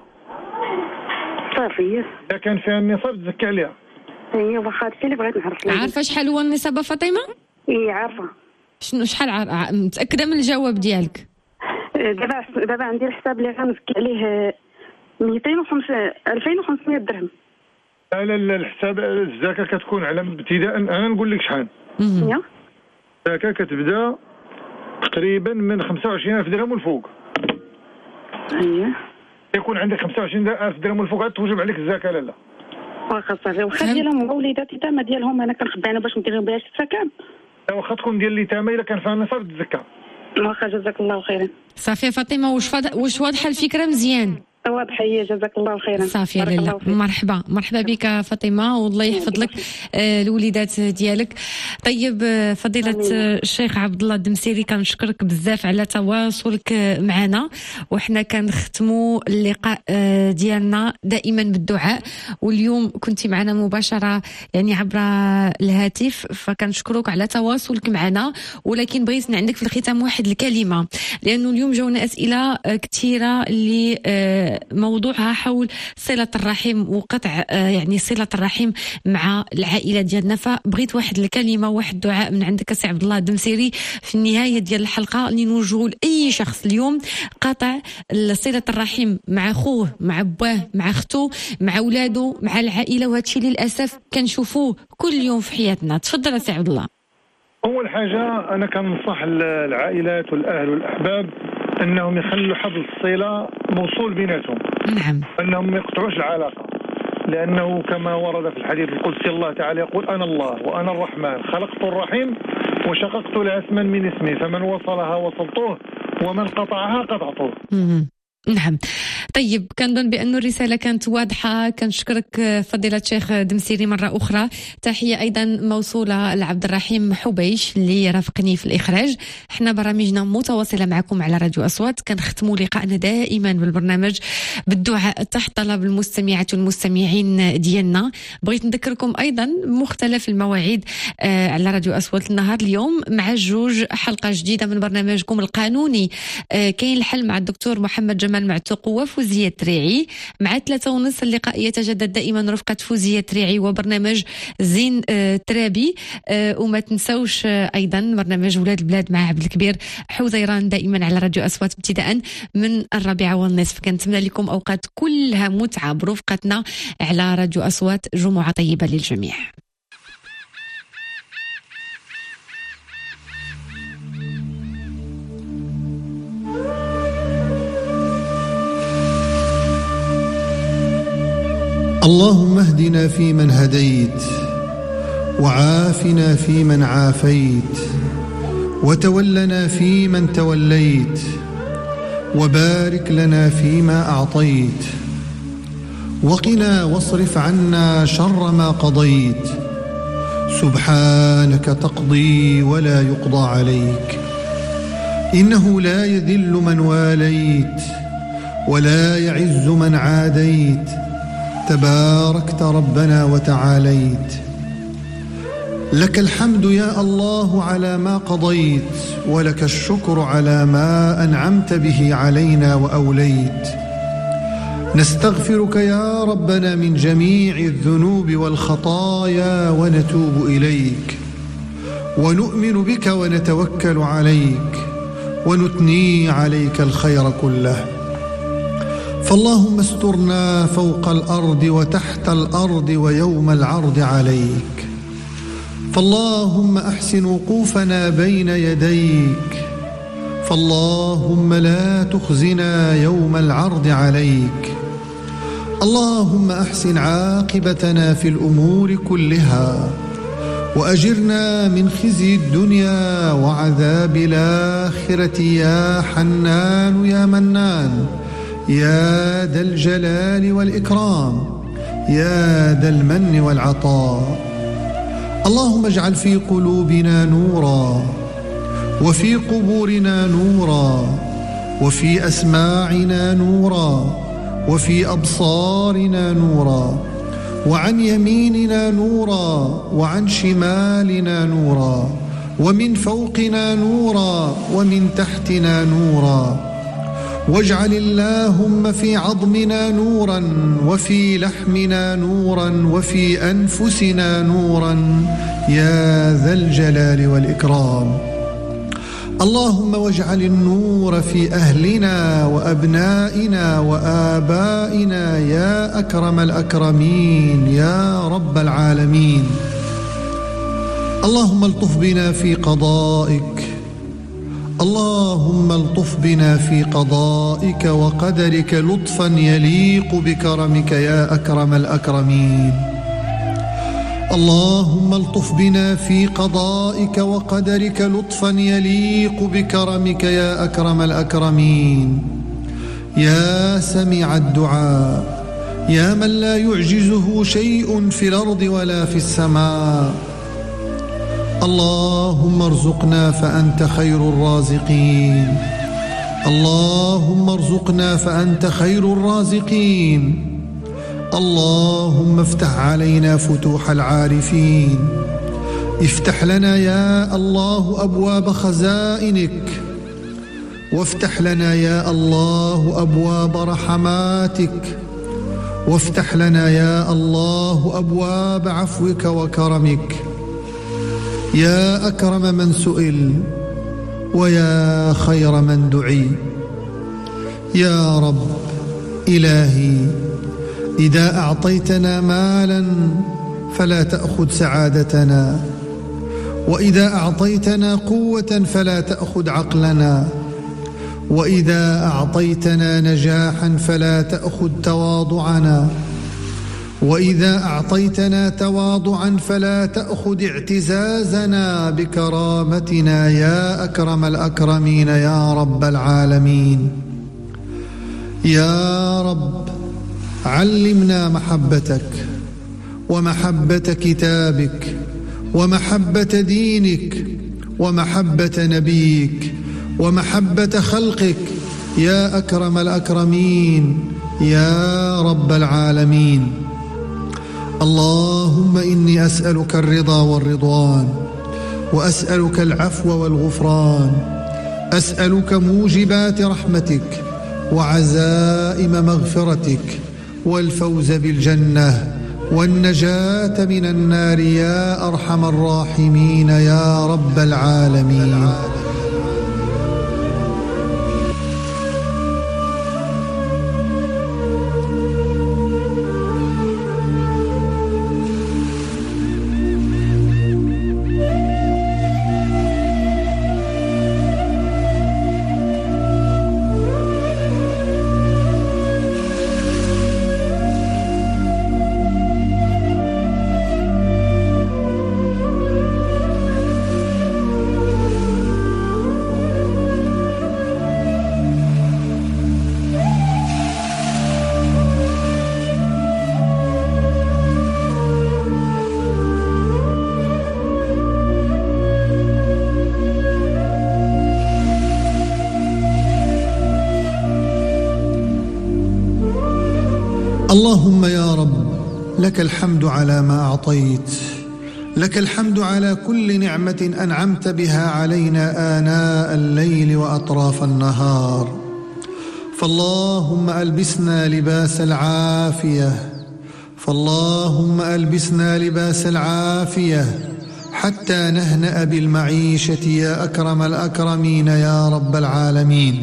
صافي. اذا كان فيها النصاب تزكي عليها. اي واخا هادشي اللي بغيت نعرف. عارفه شحال هو النصاب فاطمه؟ اي عارفه. شنو شحال ع... متاكده من الجواب ديالك؟ دابا دابا عندي الحساب اللي غنزكي عليه مئتين وخمسة ألفين وخمسمائة درهم. لا لا الحساب الزكاه كتكون على ابتداء، انا نقول لك شحال. يا الزكاه كتبدا تقريبا من خمسة وعشرين ألف درهم والفوق. اييه. يكون عندك خمسة وعشرين ألف درهم والفوق عاد توجب عليك الزكاه لاله. واخا صافي. واخا ديالهم وليدات يتامى ديالهم انا كنخبي انا باش ندير لهم بها السكن. لا واخا تكون ديال اليتامى الا كان فيها النصاب تزكى. واخا جزاك الله خيرا. صافي فاطمه. واش فض... واش واضحه الفكره مزيان؟ واضحه هي. جزاك الله خيرا. صافي لاله. مرحبا مرحبا بك فاطمه والله يحفظ لك آه الوليدات ديالك. طيب فضيله الشيخ عبد الله الدمسيري كنشكرك بزاف على تواصلك معنا، وحنا كنختموا اللقاء آه ديالنا دائما بالدعاء، واليوم كنتي معنا مباشره يعني عبر الهاتف، فكنشكرك على تواصلك معنا. ولكن بغيت عندك في الختام واحد الكلمه، لانه اليوم جاونا اسئله كثيره اللي آه موضوعها حول صلة الرحم وقطع يعني صلة الرحم مع العائلة ديالنا، فبغيت واحد الكلمة واحد دعاء من عندك سي عبد الله الدمسيري في النهاية ديال الحلقة اللي نوجهوا لأي شخص اليوم قطع صلة الرحم مع خوه مع باه مع اختو مع اولاده مع العائلة، وهذا الشيء للأسف كنشوفوه كل يوم في حياتنا. تفضل سي عبد الله. أول حاجة أنا كننصح العائلات والأهل والأحباب أنهم يخلوا حبل الصلة موصول بيناتهم. نعم. أنهم ما يقطعوش العلاقة، لأنه كما ورد في الحديث القدسي الله تعالى يقول أنا الله وأنا الرحمن خلقت الرحم وشققت لها اسما من اسمي فمن وصلها وصلته ومن قطعها قطعته. نعم. طيب كنظن بأن الرسالة كانت واضحة. كنشكرك فضيلة الشيخ دمسيري مرة أخرى. تحية أيضا موصولة لعبد الرحيم حبيش اللي رافقني في الإخراج. احنا برامجنا متواصلة معكم على راديو أصوات. كنختموا لقاءنا دائما بالبرنامج بالدعاء تحت طلب المستمعات والمستمعين ديالنا. بغيت نذكركم أيضا مختلف المواعيد آه على راديو أصوات النهار اليوم مع الجوج حلقة جديدة من برنامجكم القانوني آه كاين الحل مع الدكتور محمد جمال معتوق وفوزية تريعي. مع ثلاثة ونص اللقاء يتجدد دائما رفقة فوزية تريعي وبرنامج زين آه ترابي. آه وما تنسوش آه أيضا برنامج ولاد البلاد مع عبد الكبير حوزيران دائما على راديو أصوات ابتداء من الرابعة والنصف. كنتمنى لكم أوقات كلها متعة برفقتنا على راديو أصوات. جمعة طيبة للجميع. اللهم اهدنا فيمن هديت وعافنا فيمن عافيت وتولنا فيمن توليت وبارك لنا فيما أعطيت وقنا واصرف عنا شر ما قضيت. سبحانك تقضي ولا يقضى عليك، إنه لا يذل من واليت ولا يعز من عاديت، تباركت ربنا وتعاليت. لك الحمد يا الله على ما قضيت، ولك الشكر على ما أنعمت به علينا وأوليت. نستغفرك يا ربنا من جميع الذنوب والخطايا ونتوب إليك، ونؤمن بك ونتوكل عليك، ونثني عليك الخير كله. فاللهم استرنا فوق الأرض وتحت الأرض ويوم العرض عليك. فاللهم أحسن وقوفنا بين يديك. فاللهم لا تخزنا يوم العرض عليك. اللهم أحسن عاقبتنا في الأمور كلها، وأجرنا من خزي الدنيا وعذاب الآخرة يا حنان يا منان يا ذا الجلال والإكرام يا ذا المن والعطاء. اللهم اجعل في قلوبنا نورا، وفي قبورنا نورا، وفي أسماعنا نورا، وفي أبصارنا نورا، وعن يميننا نورا، وعن شمالنا نورا، ومن فوقنا نورا، ومن تحتنا نورا. واجعل اللهم في عظمنا نورا، وفي لحمنا نورا، وفي أنفسنا نورا يا ذا الجلال والإكرام. اللهم واجعل النور في أهلنا وأبنائنا وآبائنا يا أكرم الأكرمين يا رب العالمين. اللهم الطف بنا في قضائك، اللهم الطف بنا في قضائك وقدرك لطفا يليق بكرمك يا أكرم الأكرمين. اللهم الطف بنا في قضائك وقدرك لطفا يليق بكرمك يا أكرم الأكرمين. يا سميع الدعاء، يا من لا يعجزه شيء في الأرض ولا في السماء. اللهم ارزقنا فأنت خير الرازقين، اللهم ارزقنا فأنت خير الرازقين. اللهم افتح علينا فتوح العارفين، افتح لنا يا الله أبواب خزائنك، وافتح لنا يا الله أبواب رحماتك، وافتح لنا يا الله أبواب عفوك وكرمك. يا أكرم من سئل ويا خير من دعي. يا رب إلهي، إذا أعطيتنا مالا فلا تأخذ سعادتنا، وإذا أعطيتنا قوة فلا تأخذ عقلنا، وإذا أعطيتنا نجاحا فلا تأخذ تواضعنا، وإذا أعطيتنا تواضعا فلا تأخذ اعتزازنا بكرامتنا يا أكرم الأكرمين يا رب العالمين. يا رب علمنا محبتك ومحبة كتابك ومحبة دينك ومحبة نبيك ومحبة خلقك يا أكرم الأكرمين يا رب العالمين. اللهم إني أسألك الرضا والرضوان، وأسألك العفو والغفران، أسألك موجبات رحمتك وعزائم مغفرتك والفوز بالجنة والنجاة من النار يا أرحم الراحمين يا رب العالمين. اللهم يا رب لك الحمد على ما أعطيت، لك الحمد على كل نعمة أنعمت بها علينا آناء الليل وأطراف النهار. فاللهم ألبسنا لباس العافية فاللهم ألبسنا لباس العافية حتى نهنأ بالمعيشة يا أكرم الأكرمين يا رب العالمين.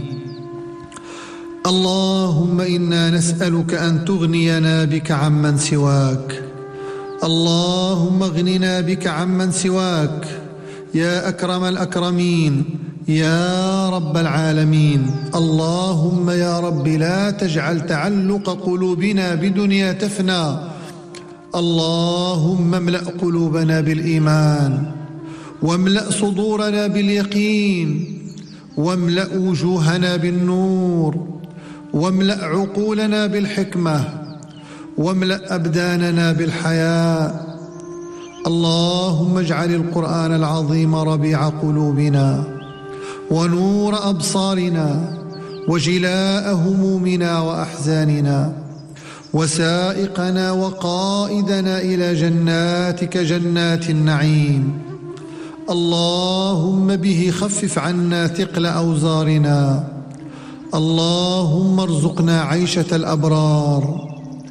اللهم إنا نسألك أن تغنينا بك عمن سواك اللهم اغننا بك عمن سواك يا أكرم الأكرمين يا رب العالمين. اللهم يا رب لا تجعل تعلق قلوبنا بدنيا تفنى. اللهم املأ قلوبنا بالإيمان واملأ صدورنا باليقين واملأ وجوهنا بالنور واملأ عقولنا بالحكمة واملأ أبداننا بالحياء. اللهم اجعل القرآن العظيم ربيع قلوبنا ونور أبصارنا وجلاء همومنا وأحزاننا وسائقنا وقائدنا إلى جناتك جنات النعيم. اللهم به خفف عنا ثقل أوزارنا. اللهم ارزقنا عيشة الأبرار.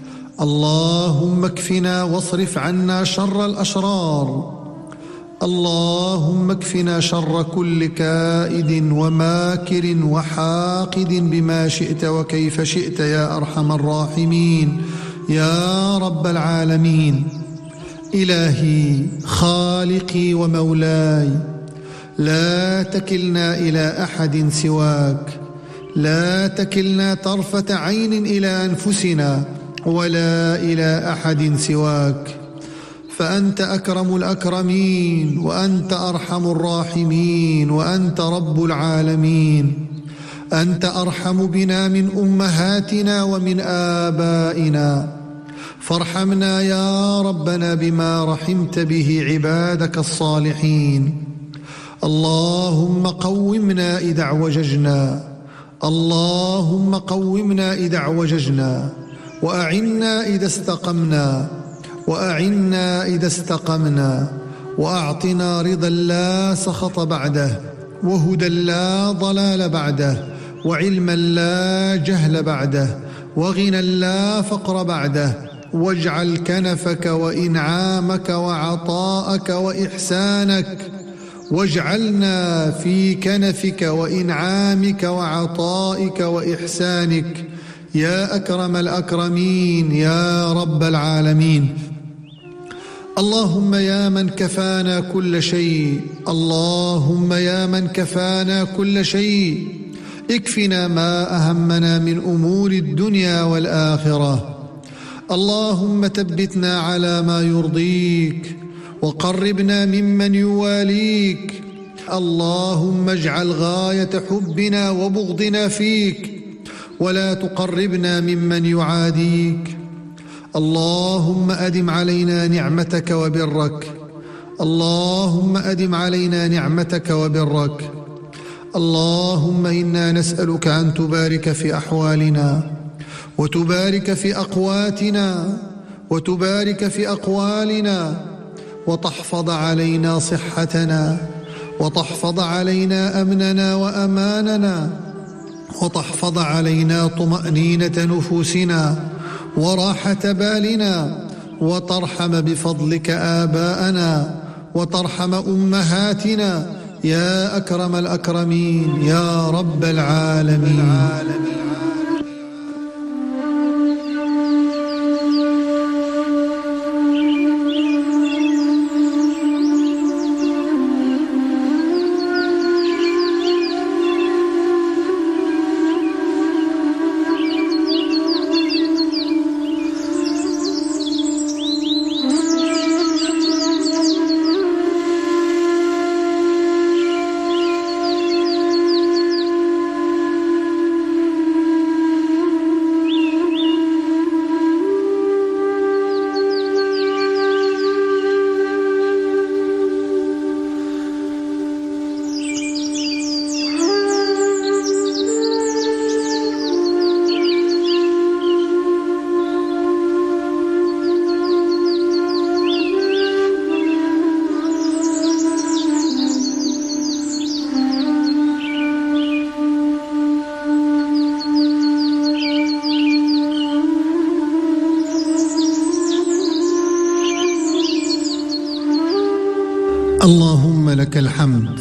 اللهم اكفنا واصرف عنا شر الأشرار. اللهم اكفنا شر كل كائد وماكر وحاقد بما شئت وكيف شئت يا أرحم الراحمين يا رب العالمين. إلهي خالقي ومولاي لا تكلنا إلى أحد سواك لا تكلنا طرفة عين إلى أنفسنا ولا إلى أحد سواك فأنت أكرم الأكرمين وأنت أرحم الراحمين وأنت رب العالمين. أنت أرحم بنا من أمهاتنا ومن آبائنا فارحمنا يا ربنا بما رحمت به عبادك الصالحين. اللهم قومنا إذا اعوججنا اللهم قومنا إذا اعوججنا وأعنا إذا استقمنا وأعنا إذا استقمنا وأعطنا رضا لا سخط بعده وهدى لا ضلال بعده وعلما لا جهل بعده وغنى لا فقر بعده واجعل كنفك وإنعامك وعطاءك وإحسانك واجعلنا في كنفك وإنعامك وعطائك وإحسانك يا أكرم الأكرمين يا رب العالمين. اللهم يا من كفانا كل شيء اللهم يا من كفانا كل شيء اكفنا ما أهمنا من أمور الدنيا والآخرة. اللهم ثبتنا على ما يرضيك وقربنا ممن يواليك. اللهم اجعل غاية حبنا وبغضنا فيك ولا تقربنا ممن يعاديك. اللهم أدم علينا نعمتك وبرك اللهم أدم علينا نعمتك وبرك. اللهم إنا نسألك أن تبارك في أحوالنا وتبارك في أقواتنا وتبارك في أقوالنا وتحفظ علينا صحتنا وتحفظ علينا أمننا وأماننا وتحفظ علينا طمأنينة نفوسنا وراحة بالنا وترحم بفضلك آباءنا وترحم أمهاتنا يا أكرم الأكرمين يا رب العالمين. اللهم لك الحمد،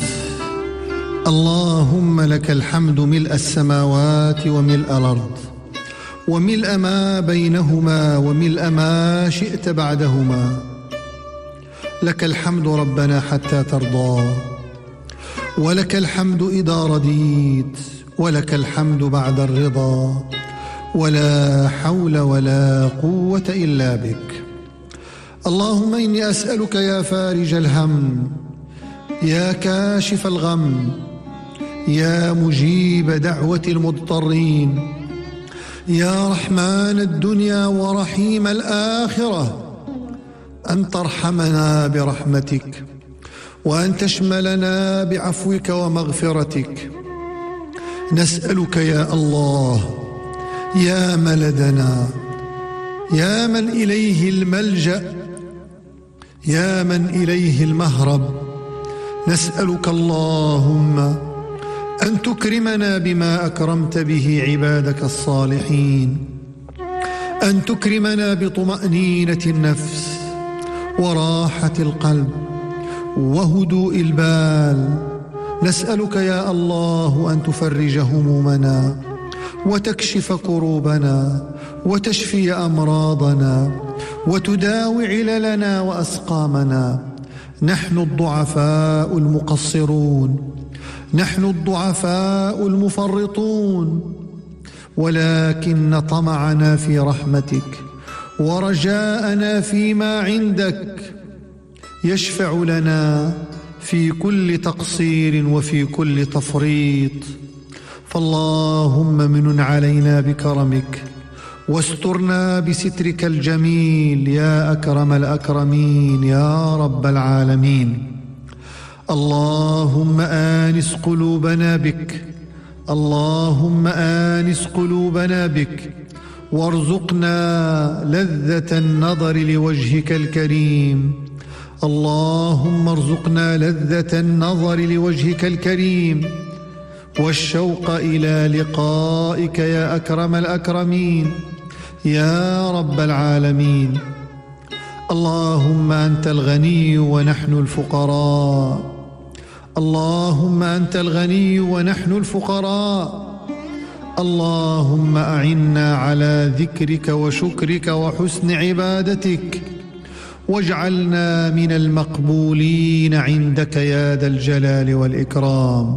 اللهم لك الحمد ملء السماوات وملء الأرض وملء ما بينهما وملء ما شئت بعدهما. لك الحمد ربنا حتى ترضى، ولك الحمد إذا رضيت، ولك الحمد بعد الرضا، ولا حول ولا قوة إلا بك. اللهم إني أسألك يا فارج الهم، يا كاشف الغم، يا مجيب دعوة المضطرين، يا رحمن الدنيا ورحيم الآخرة، أن ترحمنا برحمتك، وأن تشملنا بعفوك ومغفرتك. نسألك يا الله يا ملدنا، يا من إليه الملجأ، يا من إليه المهرب، نسألك اللهم أن تكرمنا بما أكرمت به عبادك الصالحين، أن تكرمنا بطمأنينة النفس وراحة القلب وهدوء البال. نسألك يا الله أن تفرج همومنا وتكشف كروبنا وتشفي أمراضنا وتداوي عللنا وأسقامنا. نحن الضعفاء المقصرون، نحن الضعفاء المفرطون، ولكن طمعنا في رحمتك ورجاءنا فيما عندك يشفع لنا في كل تقصير وفي كل تفريط. فاللهم منن علينا بكرمك واسترنا بسترك الجميل يا أكرم الأكرمين يا رب العالمين. اللهم آنس قلوبنا بك، اللهم آنس قلوبنا بك، وارزقنا لذة النظر لوجهك الكريم. اللهم ارزقنا لذة النظر لوجهك الكريم والشوق إلى لقائك يا أكرم الأكرمين يا رب العالمين. اللهم أنت الغني ونحن الفقراء، اللهم أنت الغني ونحن الفقراء. اللهم أعنا على ذكرك وشكرك وحسن عبادتك، واجعلنا من المقبولين عندك يا ذا الجلال والإكرام.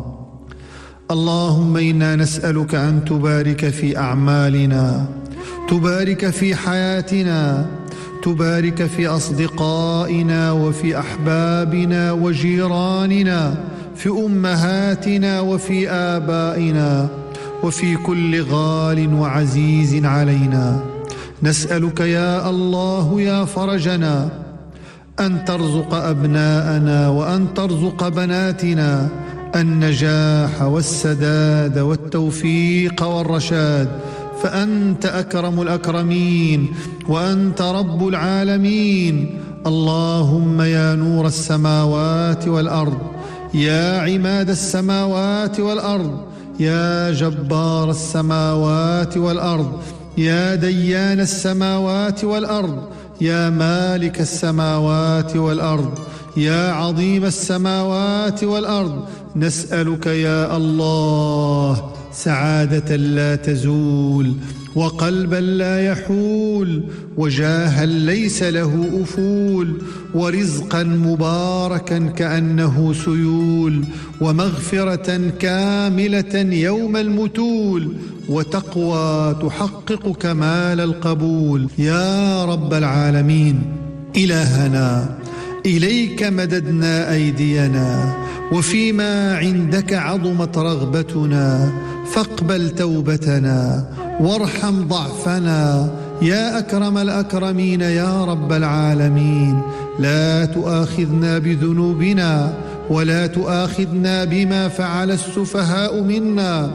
اللهم إنا نسألك أن تبارك في أعمالنا، تبارك في حياتنا، تبارك في أصدقائنا وفي أحبابنا وجيراننا، في أمهاتنا وفي آبائنا، وفي كل غال وعزيز علينا. نسألك يا الله يا فرجنا أن ترزق أبناءنا وأن ترزق بناتنا النجاح والسداد والتوفيق والرشاد، فأنت أكرم الأكرمين وأنت رب العالمين. اللهم يا نور السماوات والأرض، يا عماد السماوات والأرض، يا جبار السماوات والأرض، يا ديان السماوات والأرض، يا مالك السماوات والأرض، يا عظيم السماوات والأرض، نسألك يا الله سعادة لا تزول، وقلبا لا يحول، وجاها ليس له أفول، ورزقا مباركا كأنه سيول، ومغفرة كاملة يوم المتول، وتقوى تحقق كمال القبول يا رب العالمين. إلهنا إليك مددنا أيدينا، وفيما عندك عظمت رغبتنا، فاقبل توبتنا وارحم ضعفنا يا أكرم الأكرمين يا رب العالمين. لا تؤاخذنا بذنوبنا ولا تؤاخذنا بما فعل السفهاء منا.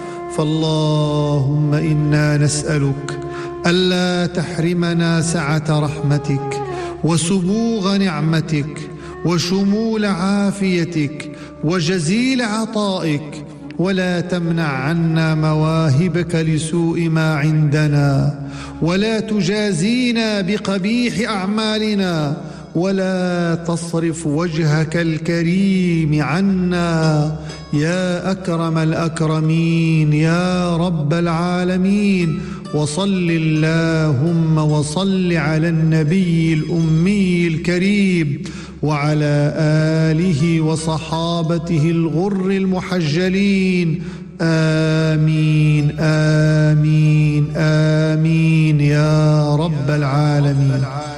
فاللهم إنا نسألك ألا تحرمنا سعة رحمتك وسبوغ نعمتك وشمول عافيتك وجزيل عطائك، ولا تمنع عنا مواهبك لسوء ما عندنا، ولا تجازينا بقبيح أعمالنا، ولا تصرف وجهك الكريم عنا يا أكرم الأكرمين يا رب العالمين. وصل اللهم وصل على النبي الأمي الكريم وعلى آله وصحابته الغر المحجلين. آمين آمين آمين يا رب العالمين.